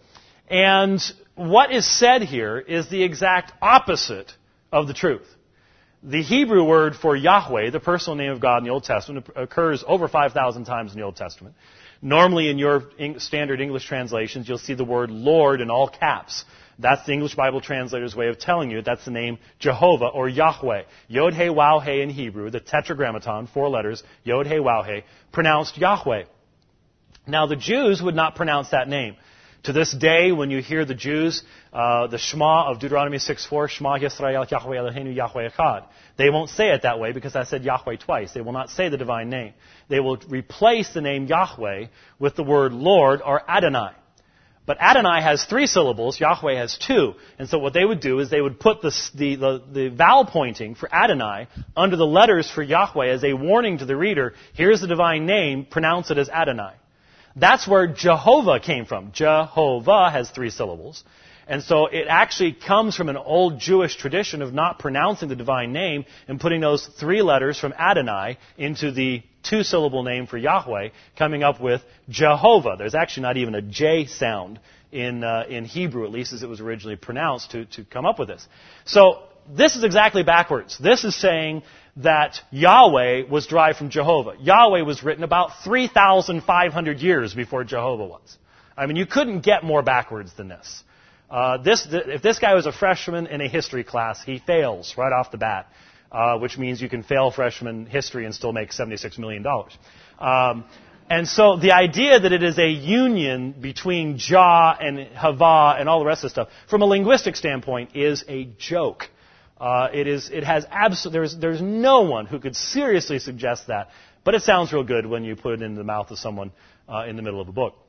And what is said here is the exact opposite of the truth. The Hebrew word for Yahweh, the personal name of God in the Old Testament, occurs over five thousand times in the Old Testament. Normally in your standard English translations, you'll see the word Lord in all caps. That's the English Bible translator's way of telling you that's the name Jehovah or Yahweh. Yod-He, Waw-He in Hebrew, the tetragrammaton, four letters, Yod-He, Waw-He, pronounced Yahweh. Now the Jews would not pronounce that name. To this day, when you hear the Jews, uh, the Shema of Deuteronomy six four, Shema Yisrael Yahweh Eloheinu Yahweh Echad, they won't say it that way because I said Yahweh twice. They will not say the divine name. They will replace the name Yahweh with the word Lord or Adonai. But Adonai has three syllables, Yahweh has two. And so what they would do is they would put the, the, the, the vowel pointing for Adonai under the letters for Yahweh as a warning to the reader, here's the divine name, pronounce it as Adonai. That's where Jehovah came from. Jehovah has three syllables. And so it actually comes from an old Jewish tradition of not pronouncing the divine name and putting those three letters from Adonai into the two-syllable name for Yahweh, coming up with Jehovah. There's actually not even a J sound in uh, in Hebrew, at least as it was originally pronounced, to, to come up with this. So this is exactly backwards. This is saying that Yahweh was derived from Jehovah. Yahweh was written about three thousand five hundred years before Jehovah was. I mean, you couldn't get more backwards than this. Uh, this, th- if this guy was a freshman in a history class, he fails right off the bat, uh, which means you can fail freshman history and still make seventy-six million dollars. Um, and so the idea that it is a union between Jah and Hava and all the rest of the stuff, from a linguistic standpoint, is a joke. Uh, it is. It has absolute. There's. There's no one who could seriously suggest that. But it sounds real good when you put it into the mouth of someone uh, in the middle of a book.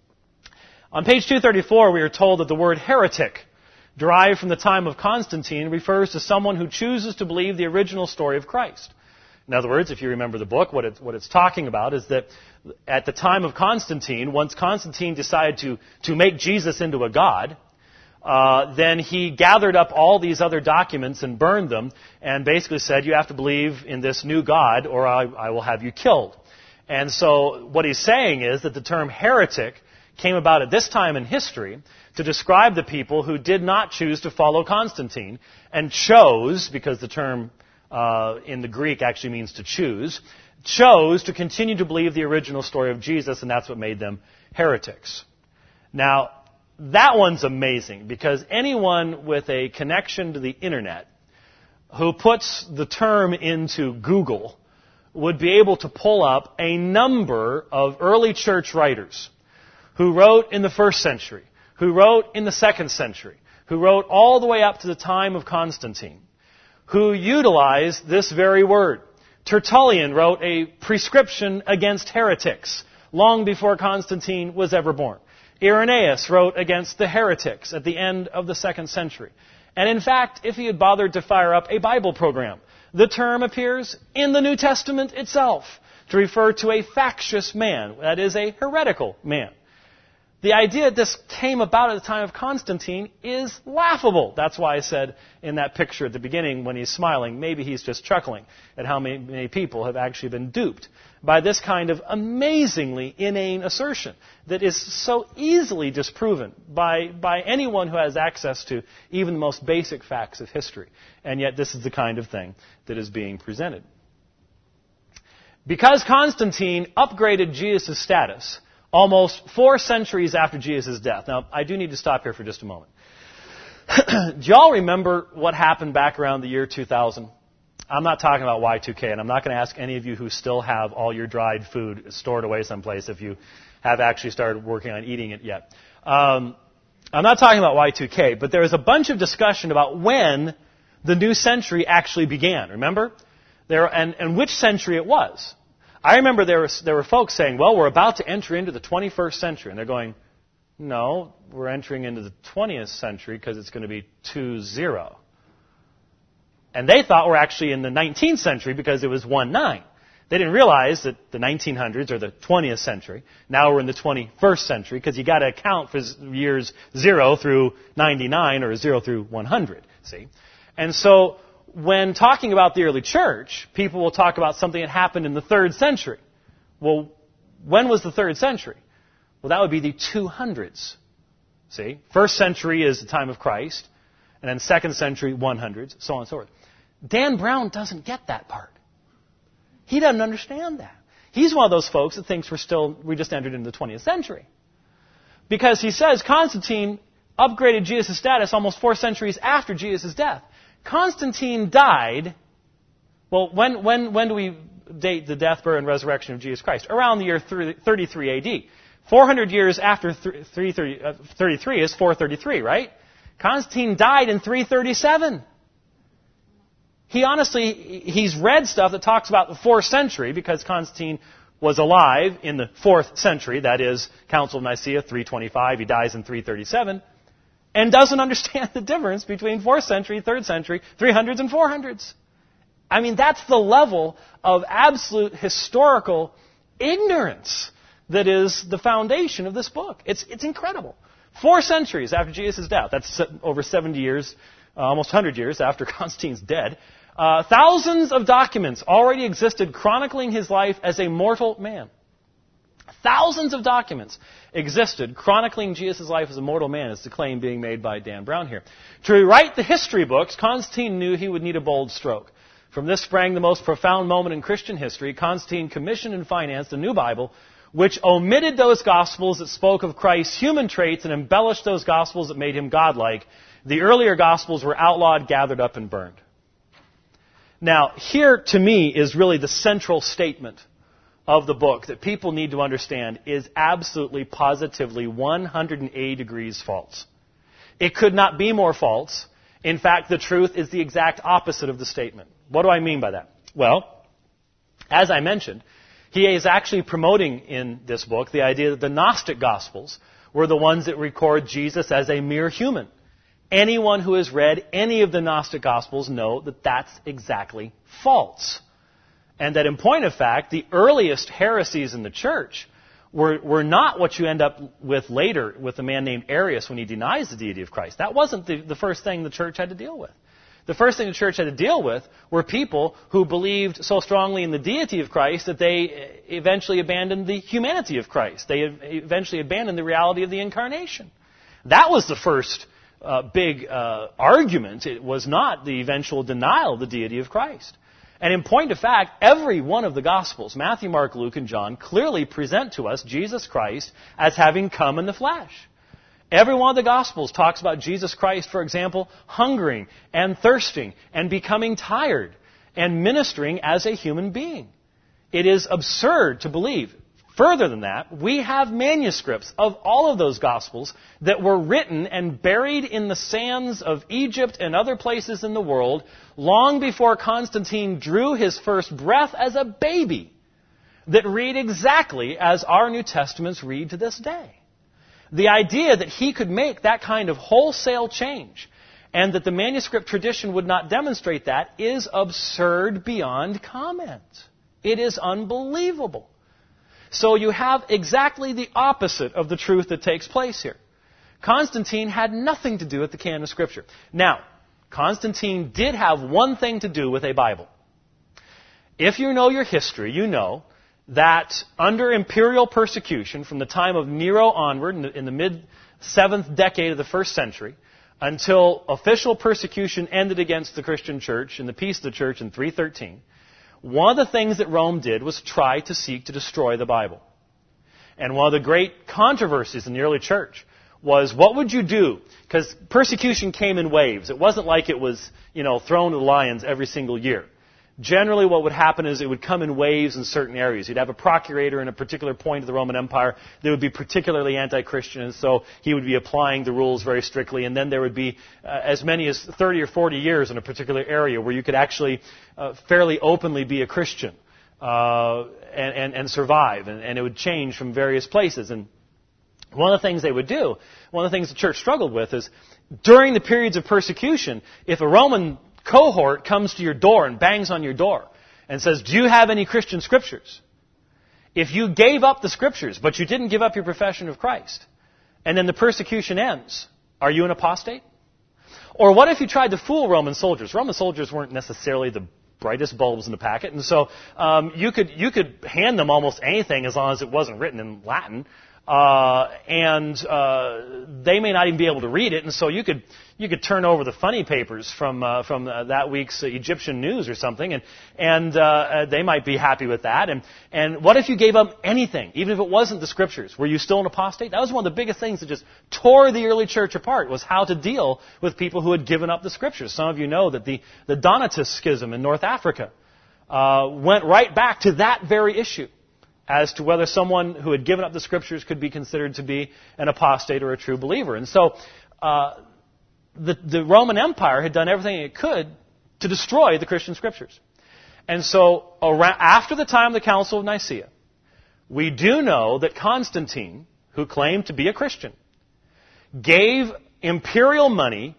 On page two thirty-four, we are told that the word heretic, derived from the time of Constantine, refers to someone who chooses to believe the original story of Christ. In other words, if you remember the book, what, it, what it's talking about is that at the time of Constantine, once Constantine decided to, to make Jesus into a god, uh, then he gathered up all these other documents and burned them and basically said, you have to believe in this new god or I, I will have you killed. And so what he's saying is that the term heretic came about at this time in history to describe the people who did not choose to follow Constantine and chose, because the term uh, in the Greek actually means to choose, chose to continue to believe the original story of Jesus, and that's what made them heretics. Now, that one's amazing, because anyone with a connection to the internet who puts the term into Google would be able to pull up a number of early church writers who wrote in the first century, who wrote in the second century, who wrote all the way up to the time of Constantine, who utilized this very word. Tertullian wrote a prescription against heretics long before Constantine was ever born. Irenaeus wrote against the heretics at the end of the second century. And in fact, if he had bothered to fire up a Bible program, the term appears in the New Testament itself to refer to a factious man, that is, a heretical man. The idea that this came about at the time of Constantine is laughable. That's why I said in that picture at the beginning when he's smiling, maybe he's just chuckling at how many, many people have actually been duped by this kind of amazingly inane assertion that is so easily disproven by, by anyone who has access to even the most basic facts of history. And yet this is the kind of thing that is being presented. Because Constantine upgraded Jesus' status almost four centuries after Jesus' death. Now, I do need to stop here for just a moment. Do y'all remember what happened back around the year two thousand? I'm not talking about Y two K, and I'm not going to ask any of you who still have all your dried food stored away someplace if you have actually started working on eating it yet. Um, I'm not talking about Y two K, but there was a bunch of discussion about when the new century actually began. Remember? There, and, and which century it was. I remember there were, there were folks saying, well, we're about to enter into the twenty-first century. And they're going, no, we're entering into the twentieth century because it's going to be two zero. And they thought we're actually in the nineteenth century because it was one nine. They didn't realize that the nineteen hundreds or the twentieth century. Now we're in the twenty-first century because you got to account for years zero through ninety-nine or zero through one hundred. See? And so when talking about the early church, people will talk about something that happened in the third century. Well, when was the third century? Well, that would be the two hundreds. See? First century is the time of Christ, and then second century, one hundreds, so on and so forth. Dan Brown doesn't get that part. He doesn't understand that. He's one of those folks that thinks we're still, we just entered into the twentieth century. Because he says Constantine upgraded Jesus' status almost four centuries after Jesus' death. Constantine died, well, when, when, when do we date the death, burial, and resurrection of Jesus Christ? Around the year thirty-three A D. four hundred years after three thirty-three is four thirty-three, right? Constantine died in three thirty-seven. He honestly, he's read stuff that talks about the fourth century because Constantine was alive in the fourth century, that is, Council of Nicaea, three twenty-five, he dies in three thirty-seven, and doesn't understand the difference between fourth century, third century, three hundreds and four hundreds. I mean, that's the level of absolute historical ignorance that is the foundation of this book. It's, it's incredible. Four centuries after Jesus' death, that's over seventy years, uh, almost one hundred years after Constantine's dead, Uh, thousands of documents already existed chronicling his life as a mortal man. Thousands of documents existed chronicling Jesus' life as a mortal man, is the claim being made by Dan Brown here. To rewrite the history books, Constantine knew he would need a bold stroke. From this sprang the most profound moment in Christian history. Constantine commissioned and financed a new Bible, which omitted those Gospels that spoke of Christ's human traits and embellished those Gospels that made him godlike. The earlier Gospels were outlawed, gathered up, and burned. Now, here to me is really the central statement of the book that people need to understand is absolutely, positively one hundred eighty degrees false. It could not be more false. In fact, the truth is the exact opposite of the statement. What do I mean by that? Well, as I mentioned, he is actually promoting in this book the idea that the Gnostic Gospels were the ones that record Jesus as a mere human. Anyone who has read any of the Gnostic Gospels know that that's exactly false. And that in point of fact, the earliest heresies in the church were, were not what you end up with later with a man named Arius when he denies the deity of Christ. That wasn't the, the first thing the church had to deal with. The first thing the church had to deal with were people who believed so strongly in the deity of Christ that they eventually abandoned the humanity of Christ. They eventually abandoned the reality of the incarnation. That was the first Uh, big uh, argument. It was not the eventual denial of the deity of Christ. And in point of fact, every one of the Gospels, Matthew, Mark, Luke, and John, clearly present to us Jesus Christ as having come in the flesh. Every one of the Gospels talks about Jesus Christ, for example, hungering and thirsting and becoming tired and ministering as a human being. It is absurd to believe. Further than that, we have manuscripts of all of those Gospels that were written and buried in the sands of Egypt and other places in the world long before Constantine drew his first breath as a baby that read exactly as our New Testaments read to this day. The idea that he could make that kind of wholesale change and that the manuscript tradition would not demonstrate that is absurd beyond comment. It is unbelievable. So you have exactly the opposite of the truth that takes place here. Constantine had nothing to do with the canon of Scripture. Now, Constantine did have one thing to do with a Bible. If you know your history, you know that under imperial persecution from the time of Nero onward in the, in the mid-seventh decade of the first century until official persecution ended against the Christian church in the Peace of the Church in three thirteen, one of the things that Rome did was try to seek to destroy the Bible. And one of the great controversies in the early church was, what would you do? Because persecution came in waves. It wasn't like it was, you know, thrown to the lions every single year. Generally, what would happen is it would come in waves in certain areas. You'd have a procurator in a particular point of the Roman Empire that would be particularly anti-Christian, and so he would be applying the rules very strictly. And then there would be uh, as many as thirty or forty years in a particular area where you could actually uh, fairly openly be a Christian uh, and, and, and survive, and, and it would change from various places. And one of the things they would do, one of the things the church struggled with is during the periods of persecution, if a Roman cohort comes to your door and bangs on your door and says, do you have any Christian scriptures? If you gave up the scriptures, but you didn't give up your profession of Christ, and then the persecution ends, are you an apostate? Or what if you tried to fool Roman soldiers? Roman soldiers weren't necessarily the brightest bulbs in the packet, and so um, you could you could hand them almost anything as long as it wasn't written in Latin. Uh, and uh, they may not even be able to read it, and so you could you could turn over the funny papers from uh, from uh, that week's uh, Egyptian news or something, and and uh, uh, they might be happy with that. And and what if you gave up anything, even if it wasn't the scriptures? Were you still an apostate? That was one of the biggest things that just tore the early church apart, was how to deal with people who had given up the scriptures. Some of you know that the the Donatist schism in North Africa uh, went right back to that very issue. as to whether someone who had given up the Scriptures could be considered to be an apostate or a true believer. And so uh, the, the Roman Empire had done everything it could to destroy the Christian Scriptures. And so around, after the time of the Council of Nicaea, we do know that Constantine, who claimed to be a Christian, gave imperial money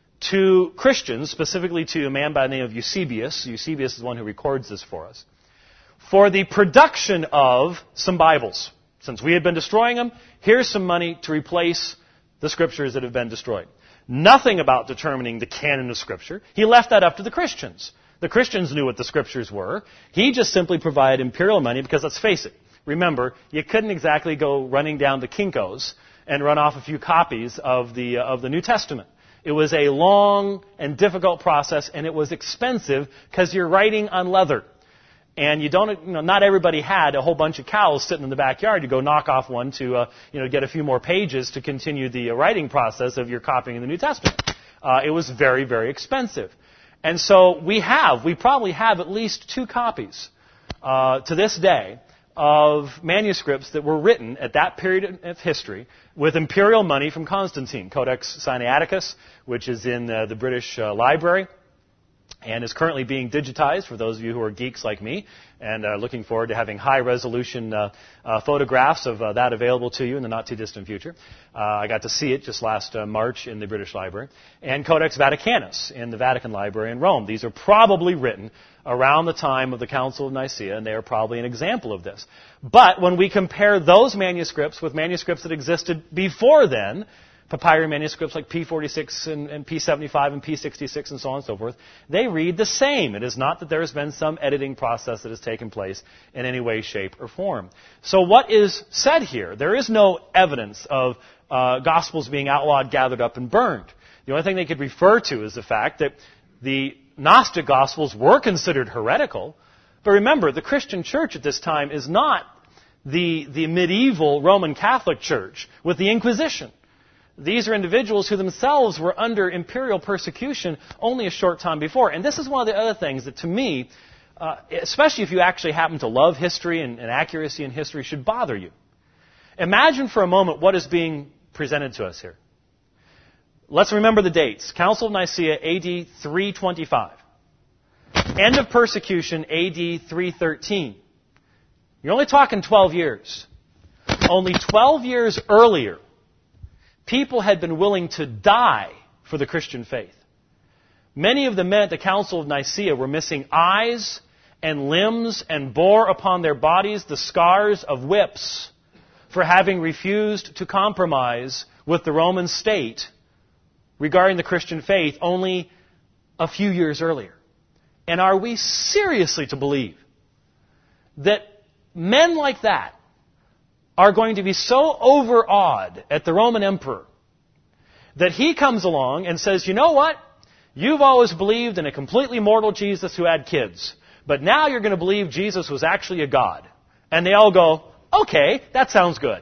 to Christians, specifically to a man by the name of Eusebius. Eusebius is the one who records this for us, for the production of some Bibles. Since we had been destroying them, here's some money to replace the Scriptures that have been destroyed. Nothing about determining the canon of Scripture. He left that up to the Christians. The Christians knew what the Scriptures were. He just simply provided imperial money because, let's face it, remember, you couldn't exactly go running down to Kinko's and run off a few copies of the, uh, of the New Testament. It was a long and difficult process, and it was expensive because you're writing on leather. And you don't, you know, not everybody had a whole bunch of cows sitting in the backyard. You go knock off one to, uh, you know, get a few more pages to continue the uh, writing process of your copying the New Testament. Uh, it was very, very expensive. And so we have, we probably have at least two copies uh, to this day of manuscripts that were written at that period of history with imperial money from Constantine. Codex Sinaiticus, which is in uh, the British uh, Library and is currently being digitized for those of you who are geeks like me and uh, looking forward to having high-resolution uh, uh, photographs of uh, that available to you in the not-too-distant future. Uh, I got to see it just last uh, March in the British Library. And Codex Vaticanus in the Vatican Library in Rome. These are probably written around the time of the Council of Nicaea, and they are probably an example of this. But when we compare those manuscripts with manuscripts that existed before then, papyri manuscripts like P forty-six and, and P seventy-five and P sixty-six and so on and so forth, they read the same. It is not that there has been some editing process that has taken place in any way, shape, or form. So what is said here? There is no evidence of uh, Gospels being outlawed, gathered up, and burned. The only thing they could refer to is the fact that the Gnostic Gospels were considered heretical. But remember, the Christian church at this time is not the, the medieval Roman Catholic Church with the Inquisition. These are individuals who themselves were under imperial persecution only a short time before. And this is one of the other things that, to me, uh, especially if you actually happen to love history and, and accuracy in history, should bother you. Imagine for a moment what is being presented to us here. Let's remember the dates. Council of Nicaea, A D three twenty-five. End of persecution, A D three thirteen. You're only talking twelve years. Only twelve years earlier, people had been willing to die for the Christian faith. Many of the men at the Council of Nicaea were missing eyes and limbs and bore upon their bodies the scars of whips for having refused to compromise with the Roman state regarding the Christian faith only a few years earlier. And are we seriously to believe that men like that are going to be so overawed at the Roman emperor that he comes along and says, you know what? You've always believed in a completely mortal Jesus who had kids, but now you're going to believe Jesus was actually a god. And they all go, okay, that sounds good.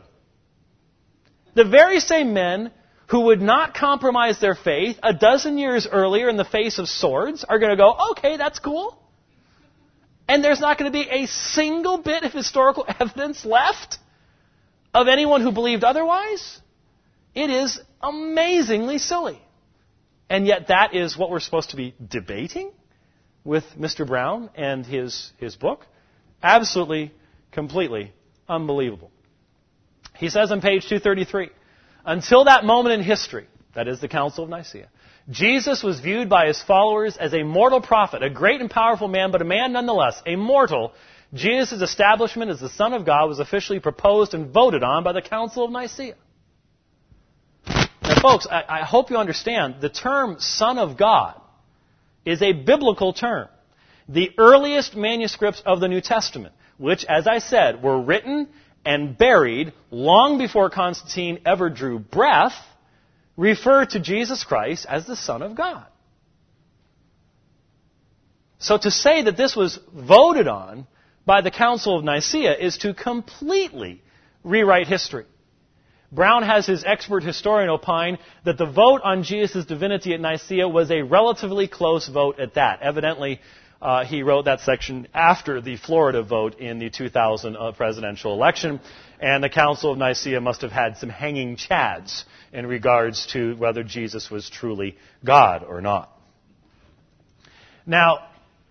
The very same men who would not compromise their faith a dozen years earlier in the face of swords are going to go, okay, that's cool. And there's not going to be a single bit of historical evidence left of anyone who believed otherwise? It is amazingly silly. And yet that is what we're supposed to be debating with Mister Brown and his, his book? Absolutely, completely unbelievable. He says on page two thirty-three, until that moment in history, that is the Council of Nicaea, Jesus was viewed by his followers as a mortal prophet, a great and powerful man, but a man nonetheless, a mortal. Jesus' establishment as the Son of God was officially proposed and voted on by the Council of Nicaea. Now, folks, I, I hope you understand the term Son of God is a biblical term. The earliest manuscripts of the New Testament, which, as I said, were written and buried long before Constantine ever drew breath, refer to Jesus Christ as the Son of God. So to say that this was voted on by the Council of Nicaea is to completely rewrite history. Brown has his expert historian opine that the vote on Jesus' divinity at Nicaea was a relatively close vote at that. Evidently, Uh, he wrote that section after the Florida vote in the two thousand uh, presidential election, and the Council of Nicaea must have had some hanging chads in regards to whether Jesus was truly God or not. Now,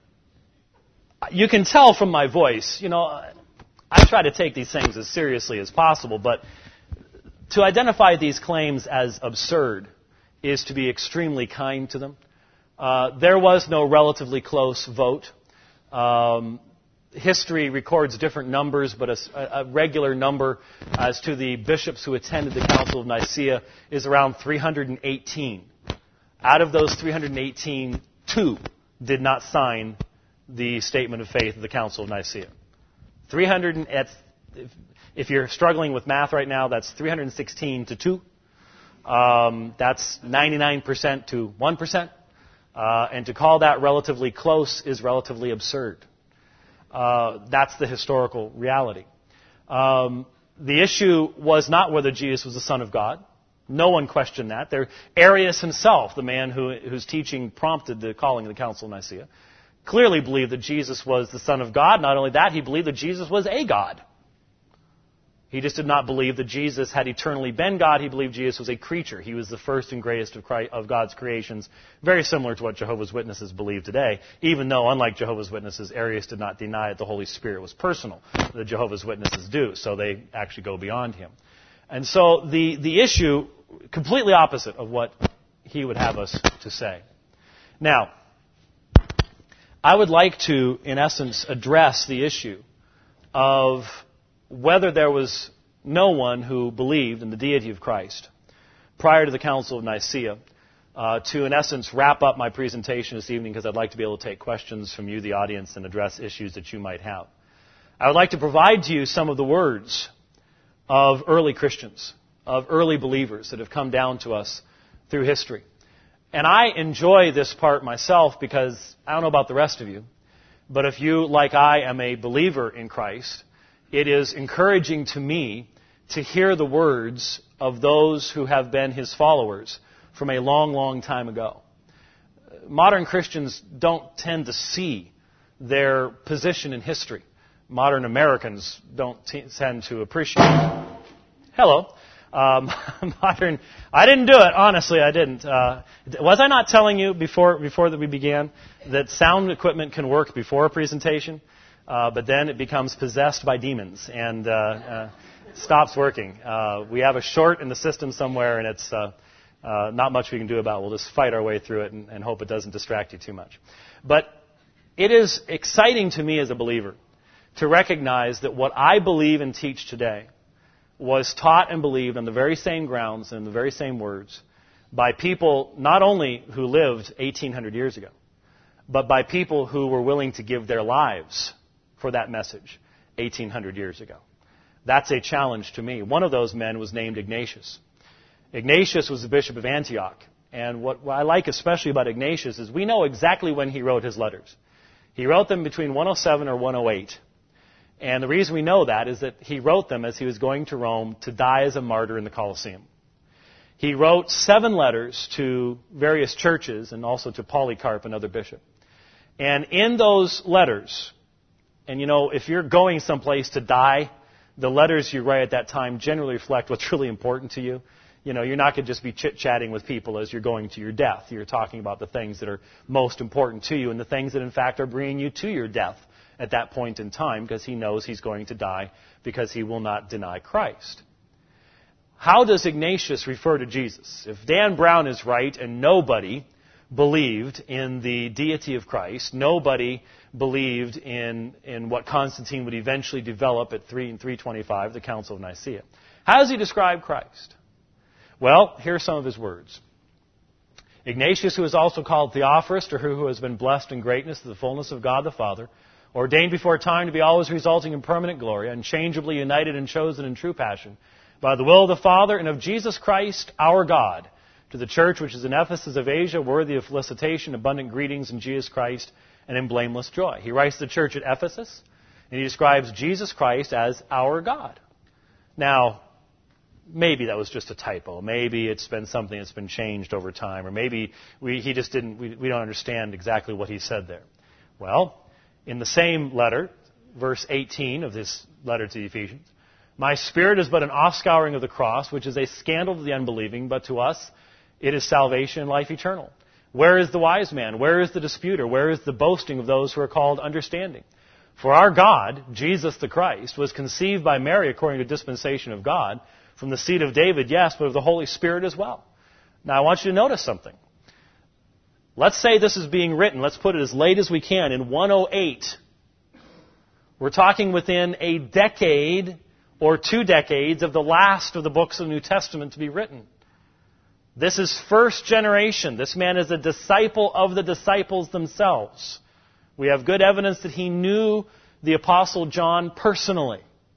you can tell from my voice, you know, I try to take these things as seriously as possible, but to identify these claims as absurd is to be extremely kind to them. Uh, there was no relatively close vote. Um, history records different numbers, but a, a regular number as to the bishops who attended the Council of Nicaea is around three hundred eighteen. Out of those three hundred eighteen, two did not sign the statement of faith of the Council of Nicaea. three hundred, if you're struggling with math right now, that's three hundred sixteen to two. Um, that's ninety-nine percent to one percent. Uh, and to call that relatively close is relatively absurd. Uh, that's the historical reality. Um, the issue was not whether Jesus was the Son of God. No one questioned that. There, Arius himself, the man who, whose teaching prompted the calling of the Council of Nicaea, clearly believed that Jesus was the Son of God. Not only that, he believed that Jesus was a God. He just did not believe that Jesus had eternally been God. He believed Jesus was a creature. He was the first and greatest of, Christ, of God's creations, very similar to what Jehovah's Witnesses believe today, even though, unlike Jehovah's Witnesses, Arius did not deny that the Holy Spirit was personal. The Jehovah's Witnesses do, so they actually go beyond him. And so the, the issue, completely opposite of what he would have us to say. Now, I would like to, in essence, address the issue of whether there was no one who believed in the deity of Christ prior to the Council of Nicaea, uh, to, in essence, wrap up my presentation this evening, because I'd like to be able to take questions from you, the audience, and address issues that you might have. I would like to provide to you some of the words of early Christians, of early believers that have come down to us through history. And I enjoy this part myself because I don't know about the rest of you, but if you, like I, am a believer in Christ, it is encouraging to me to hear the words of those who have been his followers from a long, long time ago. Modern Christians don't tend to see their position in history. Modern Americans don't t- tend to appreciate it. Hello. Um, modern, I didn't do it, honestly, I didn't. Uh, was I not telling you before, before that we began that sound equipment can work before a presentation? Uh, but then it becomes possessed by demons and uh, uh, stops working. Uh, we have a short in the system somewhere, and it's uh, uh, not much we can do about it. We'll just fight our way through it and, and hope it doesn't distract you too much. But it is exciting to me as a believer to recognize that what I believe and teach today was taught and believed on the very same grounds and the very same words by people not only who lived eighteen hundred years ago, but by people who were willing to give their lives for that message eighteen hundred years ago. That's a challenge to me. One of those men was named Ignatius. Ignatius was the bishop of Antioch. And what I like especially about Ignatius is we know exactly when he wrote his letters. He wrote them between one oh seven or one oh eight. And the reason we know that is that he wrote them as he was going to Rome to die as a martyr in the Colosseum. He wrote seven letters to various churches and also to Polycarp, another bishop. And in those letters, and you know, if you're going someplace to die, the letters you write at that time generally reflect what's really important to you. You know, you're not going to just be chit-chatting with people as you're going to your death. You're talking about the things that are most important to you and the things that, in fact, are bringing you to your death at that point in time, because he knows he's going to die because he will not deny Christ. How does Ignatius refer to Jesus? If Dan Brown is right and nobody believed in the deity of Christ, nobody believed in, in what Constantine would eventually develop at three, in three twenty-five, the Council of Nicaea. How does he describe Christ? Well, here are some of his words. Ignatius, who is also called Theophorus, or who has been blessed in greatness to the fullness of God the Father, ordained before time to be always resulting in permanent glory, unchangeably united and chosen in true passion, by the will of the Father and of Jesus Christ, our God, to the church which is in Ephesus of Asia, worthy of felicitation, abundant greetings in Jesus Christ, and in blameless joy. He writes to the church at Ephesus, and he describes Jesus Christ as our God. Now, maybe that was just a typo. Maybe it's been something that's been changed over time, or maybe we, he just didn't. We, we don't understand exactly what he said there. Well, in the same letter, verse eighteen of this letter to the Ephesians, my spirit is but an offscouring of the cross, which is a scandal to the unbelieving, but to us it is salvation and life eternal. Where is the wise man? Where is the disputer? Where is the boasting of those who are called understanding? For our God, Jesus the Christ, was conceived by Mary according to dispensation of God, from the seed of David, yes, but of the Holy Spirit as well. Now I want you to notice something. Let's say this is being written, let's put it as late as we can, in one oh eight. We're talking within a decade or two decades of the last of the books of the New Testament to be written. This is first generation. This man is a disciple of the disciples themselves. We have good evidence that he knew the Apostle John personally.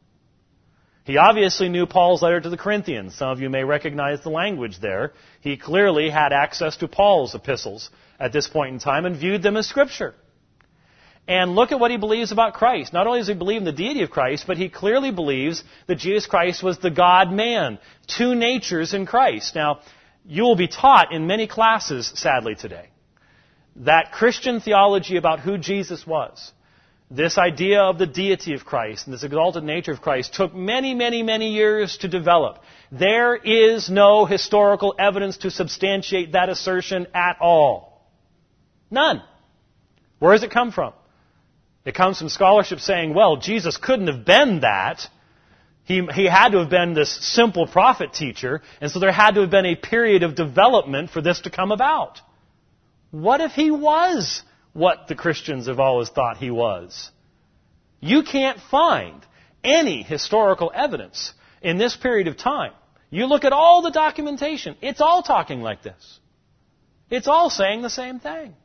He obviously knew Paul's letter to the Corinthians. Some of you may recognize the language there. He clearly had access to Paul's epistles at this point in time and viewed them as Scripture. And look at what he believes about Christ. Not only does he believe in the deity of Christ, but he clearly believes that Jesus Christ was the God-man. Two natures in Christ. Now, you will be taught in many classes, sadly, today, that Christian theology about who Jesus was, this idea of the deity of Christ and this exalted nature of Christ, took many, many, many years to develop. There is no historical evidence to substantiate that assertion at all. None. Where does it come from? It comes from scholarship saying, well, Jesus couldn't have been that. He, he had to have been this simple prophet teacher, and so there had to have been a period of development for this to come about. What if he was what the Christians have always thought he was? You can't find any historical evidence in this period of time. You look at all the documentation, it's all talking like this. It's all saying the same thing.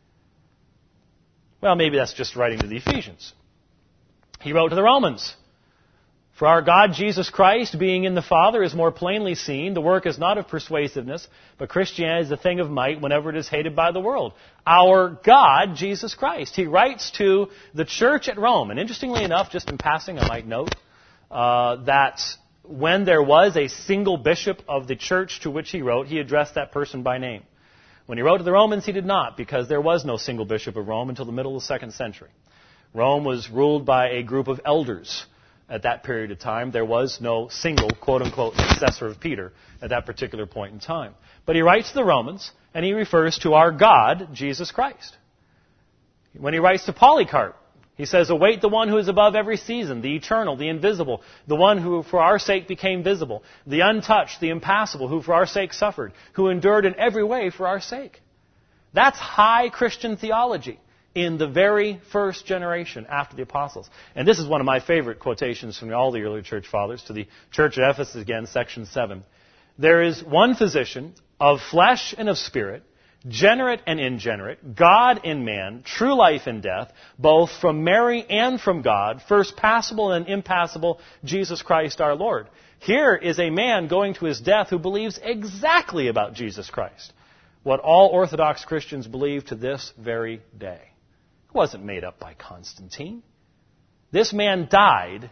Well, maybe that's just writing to the Ephesians. He wrote to the Romans. For our God, Jesus Christ, being in the Father, is more plainly seen. The work is not of persuasiveness, but Christianity is a thing of might whenever it is hated by the world. Our God, Jesus Christ. He writes to the church at Rome. And interestingly enough, just in passing, I might note uh, that when there was a single bishop of the church to which he wrote, he addressed that person by name. When he wrote to the Romans, he did not, because there was no single bishop of Rome until the middle of the second century. Rome was ruled by a group of elders. At that period of time, there was no single, quote-unquote, successor of Peter at that particular point in time. But he writes to the Romans, and he refers to our God, Jesus Christ. When he writes to Polycarp, he says, await the one who is above every season, the eternal, the invisible, the one who for our sake became visible, the untouched, the impassible, who for our sake suffered, who endured in every way for our sake. That's high Christian theology in the very first generation after the apostles. And this is one of my favorite quotations from all the early church fathers, to the church at Ephesus again, section seven. There is one physician of flesh and of spirit, generate and ingenerate, God in man, true life in death, both from Mary and from God, first passible and impassible, Jesus Christ our Lord. Here is a man going to his death who believes exactly about Jesus Christ, what all Orthodox Christians believe to this very day. It wasn't made up by Constantine. This man died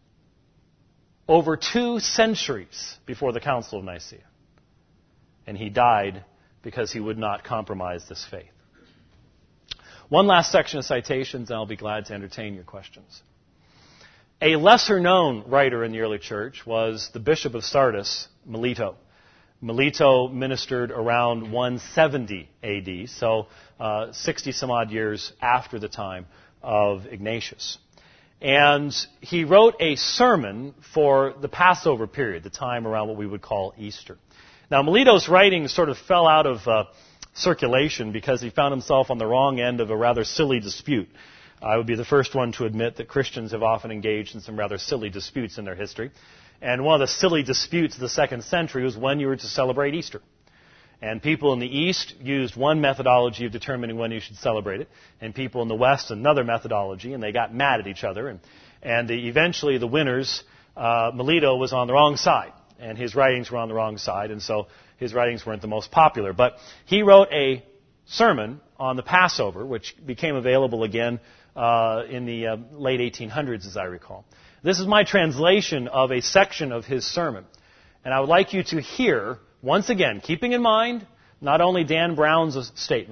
over two centuries before the Council of Nicaea. And he died because he would not compromise this faith. One last section of citations, and I'll be glad to entertain your questions. A lesser-known writer in the early church was the Bishop of Sardis, Melito. Melito ministered around one seventy A D, so uh, sixty some odd years after the time of Ignatius. And he wrote a sermon for the Passover period, the time around what we would call Easter. Now, Melito's writings sort of fell out of uh, circulation because he found himself on the wrong end of a rather silly dispute. I would be the first one to admit that Christians have often engaged in some rather silly disputes in their history. And one of the silly disputes of the second century was when you were to celebrate Easter. And people in the East used one methodology of determining when you should celebrate it, and people in the West another methodology, and they got mad at each other. And, and the, eventually the winners, uh, Melito was on the wrong side, and his writings were on the wrong side, and so his writings weren't the most popular. But he wrote a sermon on the Passover, which became available again uh, in the uh, late eighteen hundreds, as I recall. This is my translation of a section of his sermon. And I would like you to hear, once again, keeping in mind not only Dan Brown's statement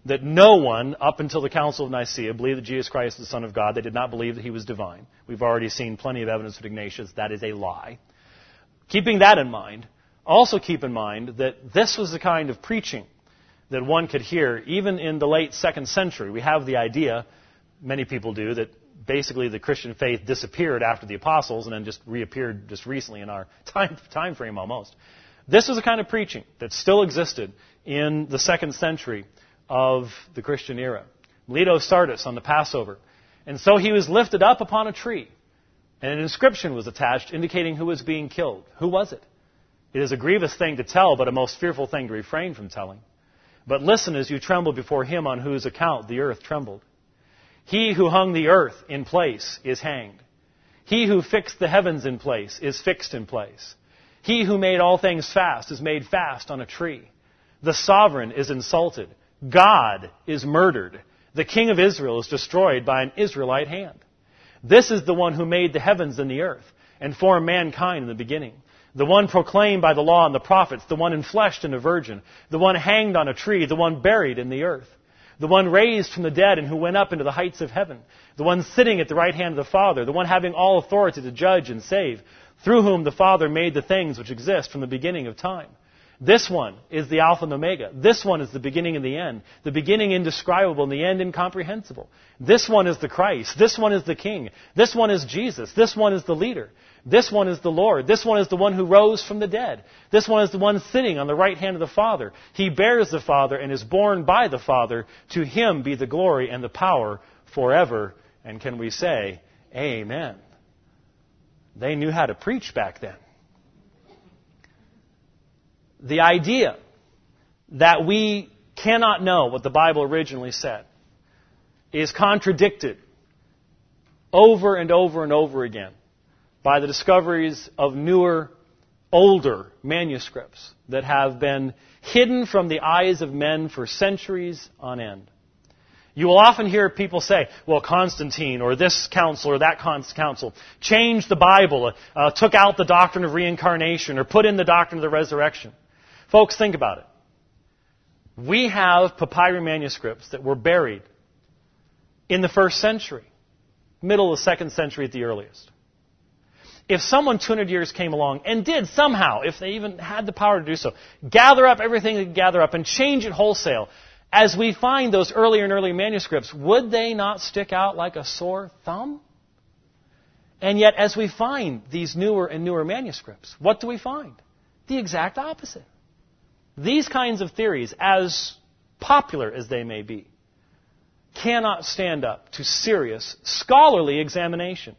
that no one, up until the Council of Nicaea, believed that Jesus Christ is the Son of God. They did not believe that he was divine. We've already seen plenty of evidence with Ignatius. That is a lie. Keeping that in mind, also keep in mind that this was the kind of preaching that one could hear even in the late second century. We have the idea, many people do, that basically the Christian faith disappeared after the apostles and then just reappeared just recently in our time, time frame almost. This was the kind of preaching that still existed in the second century of the Christian era. Leto Sardis on the Passover. And so he was lifted up upon a tree, and an inscription was attached indicating who was being killed. Who was it? It is a grievous thing to tell, but a most fearful thing to refrain from telling. But listen as you tremble before him on whose account the earth trembled. He who hung the earth in place is hanged. He who fixed the heavens in place is fixed in place. He who made all things fast is made fast on a tree. The sovereign is insulted. God is murdered. The king of Israel is destroyed by an Israelite hand. This is the one who made the heavens and the earth and formed mankind in the beginning. The one proclaimed by the law and the prophets, the one enfleshed in a virgin, the one hanged on a tree, the one buried in the earth, the one raised from the dead and who went up into the heights of heaven, the one sitting at the right hand of the Father, the one having all authority to judge and save, through whom the Father made the things which exist from the beginning of time. This one is the Alpha and Omega. This one is the beginning and the end. The beginning indescribable and the end incomprehensible. This one is the Christ. This one is the King. This one is Jesus. This one is the leader. This one is the Lord. This one is the one who rose from the dead. This one is the one sitting on the right hand of the Father. He bears the Father and is born by the Father. To him be the glory and the power forever. And can we say, Amen? They knew how to preach back then. The idea that we cannot know what the Bible originally said is contradicted over and over and over again by the discoveries of newer, older manuscripts that have been hidden from the eyes of men for centuries on end. You will often hear people say, well, Constantine or this council or that council changed the Bible, uh, took out the doctrine of reincarnation or put in the doctrine of the resurrection. Folks, think about it. We have papyri manuscripts that were buried in the first century, middle of the second century at the earliest. If someone two hundred years came along and did somehow, if they even had the power to do so, gather up everything they could gather up and change it wholesale, as we find those earlier and earlier manuscripts, would they not stick out like a sore thumb? And yet, as we find these newer and newer manuscripts, what do we find? The exact opposite. These kinds of theories, as popular as they may be, cannot stand up to serious scholarly examination.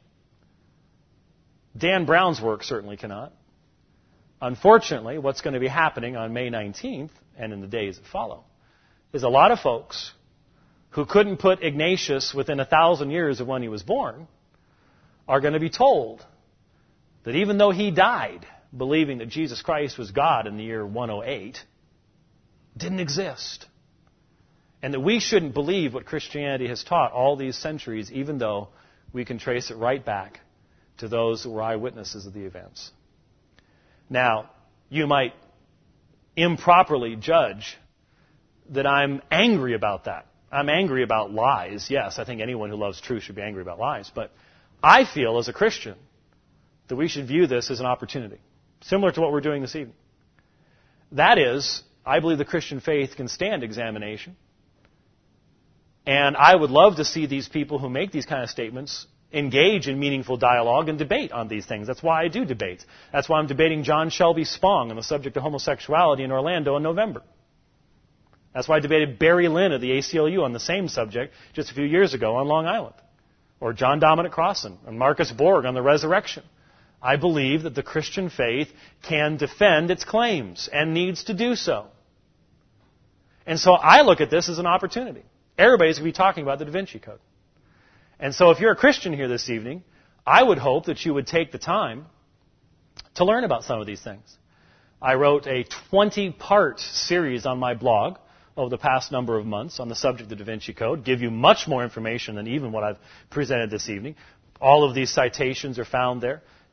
Dan Brown's work certainly cannot. Unfortunately, what's going to be happening on May nineteenth and in the days that follow is a lot of folks who couldn't put Ignatius within a thousand years of when he was born are going to be told that even though he died believing that Jesus Christ was God in the year one oh eight, didn't exist. And that we shouldn't believe what Christianity has taught all these centuries, even though we can trace it right back to those who were eyewitnesses of the events. Now, you might improperly judge that I'm angry about that. I'm angry about lies. Yes, I think anyone who loves truth should be angry about lies. But I feel as a Christian that we should view this as an opportunity, similar to what we're doing this evening. That is, I believe the Christian faith can stand examination. And I would love to see these people who make these kind of statements engage in meaningful dialogue and debate on these things. That's why I do debates. That's why I'm debating John Shelby Spong on the subject of homosexuality in Orlando in November. That's why I debated Barry Lynn of the A C L U on the same subject just a few years ago on Long Island. Or John Dominic Crossan and Marcus Borg on the resurrection. I believe that the Christian faith can defend its claims and needs to do so. And so I look at this as an opportunity. Everybody's going to be talking about the Da Vinci Code. And so if you're a Christian here this evening, I would hope that you would take the time to learn about some of these things. I wrote a twenty-part series on my blog over the past number of months on the subject of the Da Vinci Code, give you much more information than even what I've presented this evening. All of these citations are found there.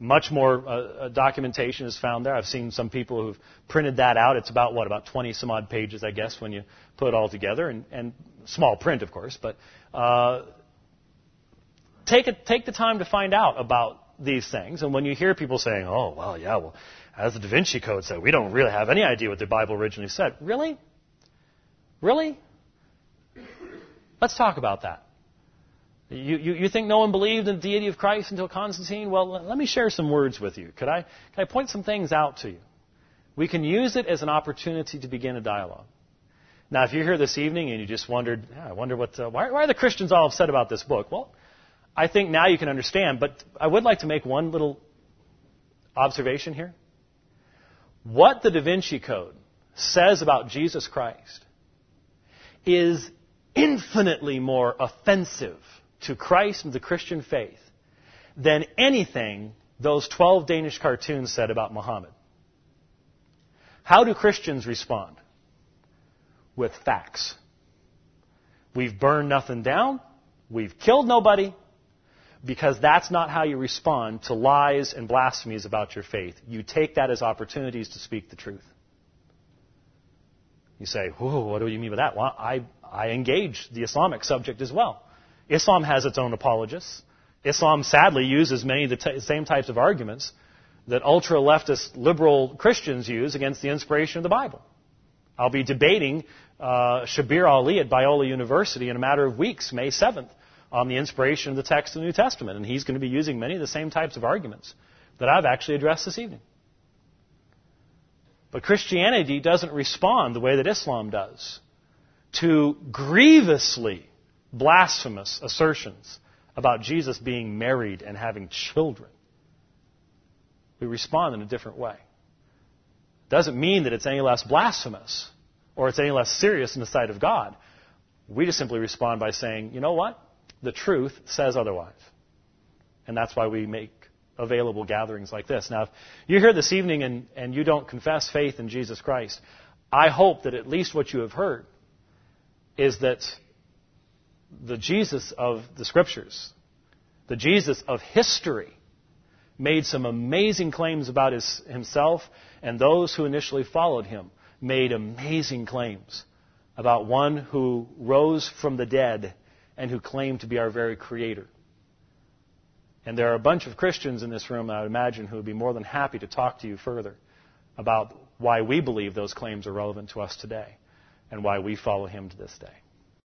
Much more uh, documentation is found there. I've seen some people who've printed that out. It's about, what, about twenty some odd pages, I guess, when you put it all together. And, and small print, of course. But uh, take, it, take the time to find out about these things. And when you hear people saying, oh, well, yeah, well, as the Da Vinci Code said, we don't really have any idea what the Bible originally said. Really? Really? Let's talk about that. You, you, you think no one believed in the deity of Christ until Constantine? Well, let me share some words with you. Could I, could I point some things out to you? We can use it as an opportunity to begin a dialogue. Now, if you're here this evening and you just wondered, yeah, I wonder what, uh, why, why are the Christians all upset about this book? Well, I think now you can understand, but I would like to make one little observation here. What the Da Vinci Code says about Jesus Christ is infinitely more offensive to Christ and the Christian faith than anything those twelve Danish cartoons said about Muhammad. How do Christians respond? With facts. We've burned nothing down. We've killed nobody. Because that's not how you respond to lies and blasphemies about your faith. You take that as opportunities to speak the truth. You say, whoa, what do you mean by that? Well, I, I engage the Islamic subject as well. Islam has its own apologists. Islam sadly uses many of the t- same types of arguments that ultra-leftist liberal Christians use against the inspiration of the Bible. I'll be debating uh, Shabir Ali at Biola University in a matter of weeks, May seventh, on the inspiration of the text of the New Testament. And he's going to be using many of the same types of arguments that I've actually addressed this evening. But Christianity doesn't respond the way that Islam does to grievously blasphemous assertions about Jesus being married and having children. We respond in a different way. Doesn't mean that it's any less blasphemous or it's any less serious in the sight of God. We just simply respond by saying, you know what? The truth says otherwise. And that's why we make available gatherings like this. Now, if you're here this evening and, and you don't confess faith in Jesus Christ, I hope that at least what you have heard is that the Jesus of the Scriptures, the Jesus of history, made some amazing claims about his, himself, and those who initially followed him made amazing claims about one who rose from the dead and who claimed to be our very Creator. And there are a bunch of Christians in this room, I would imagine, who would be more than happy to talk to you further about why we believe those claims are relevant to us today and why we follow him to this day.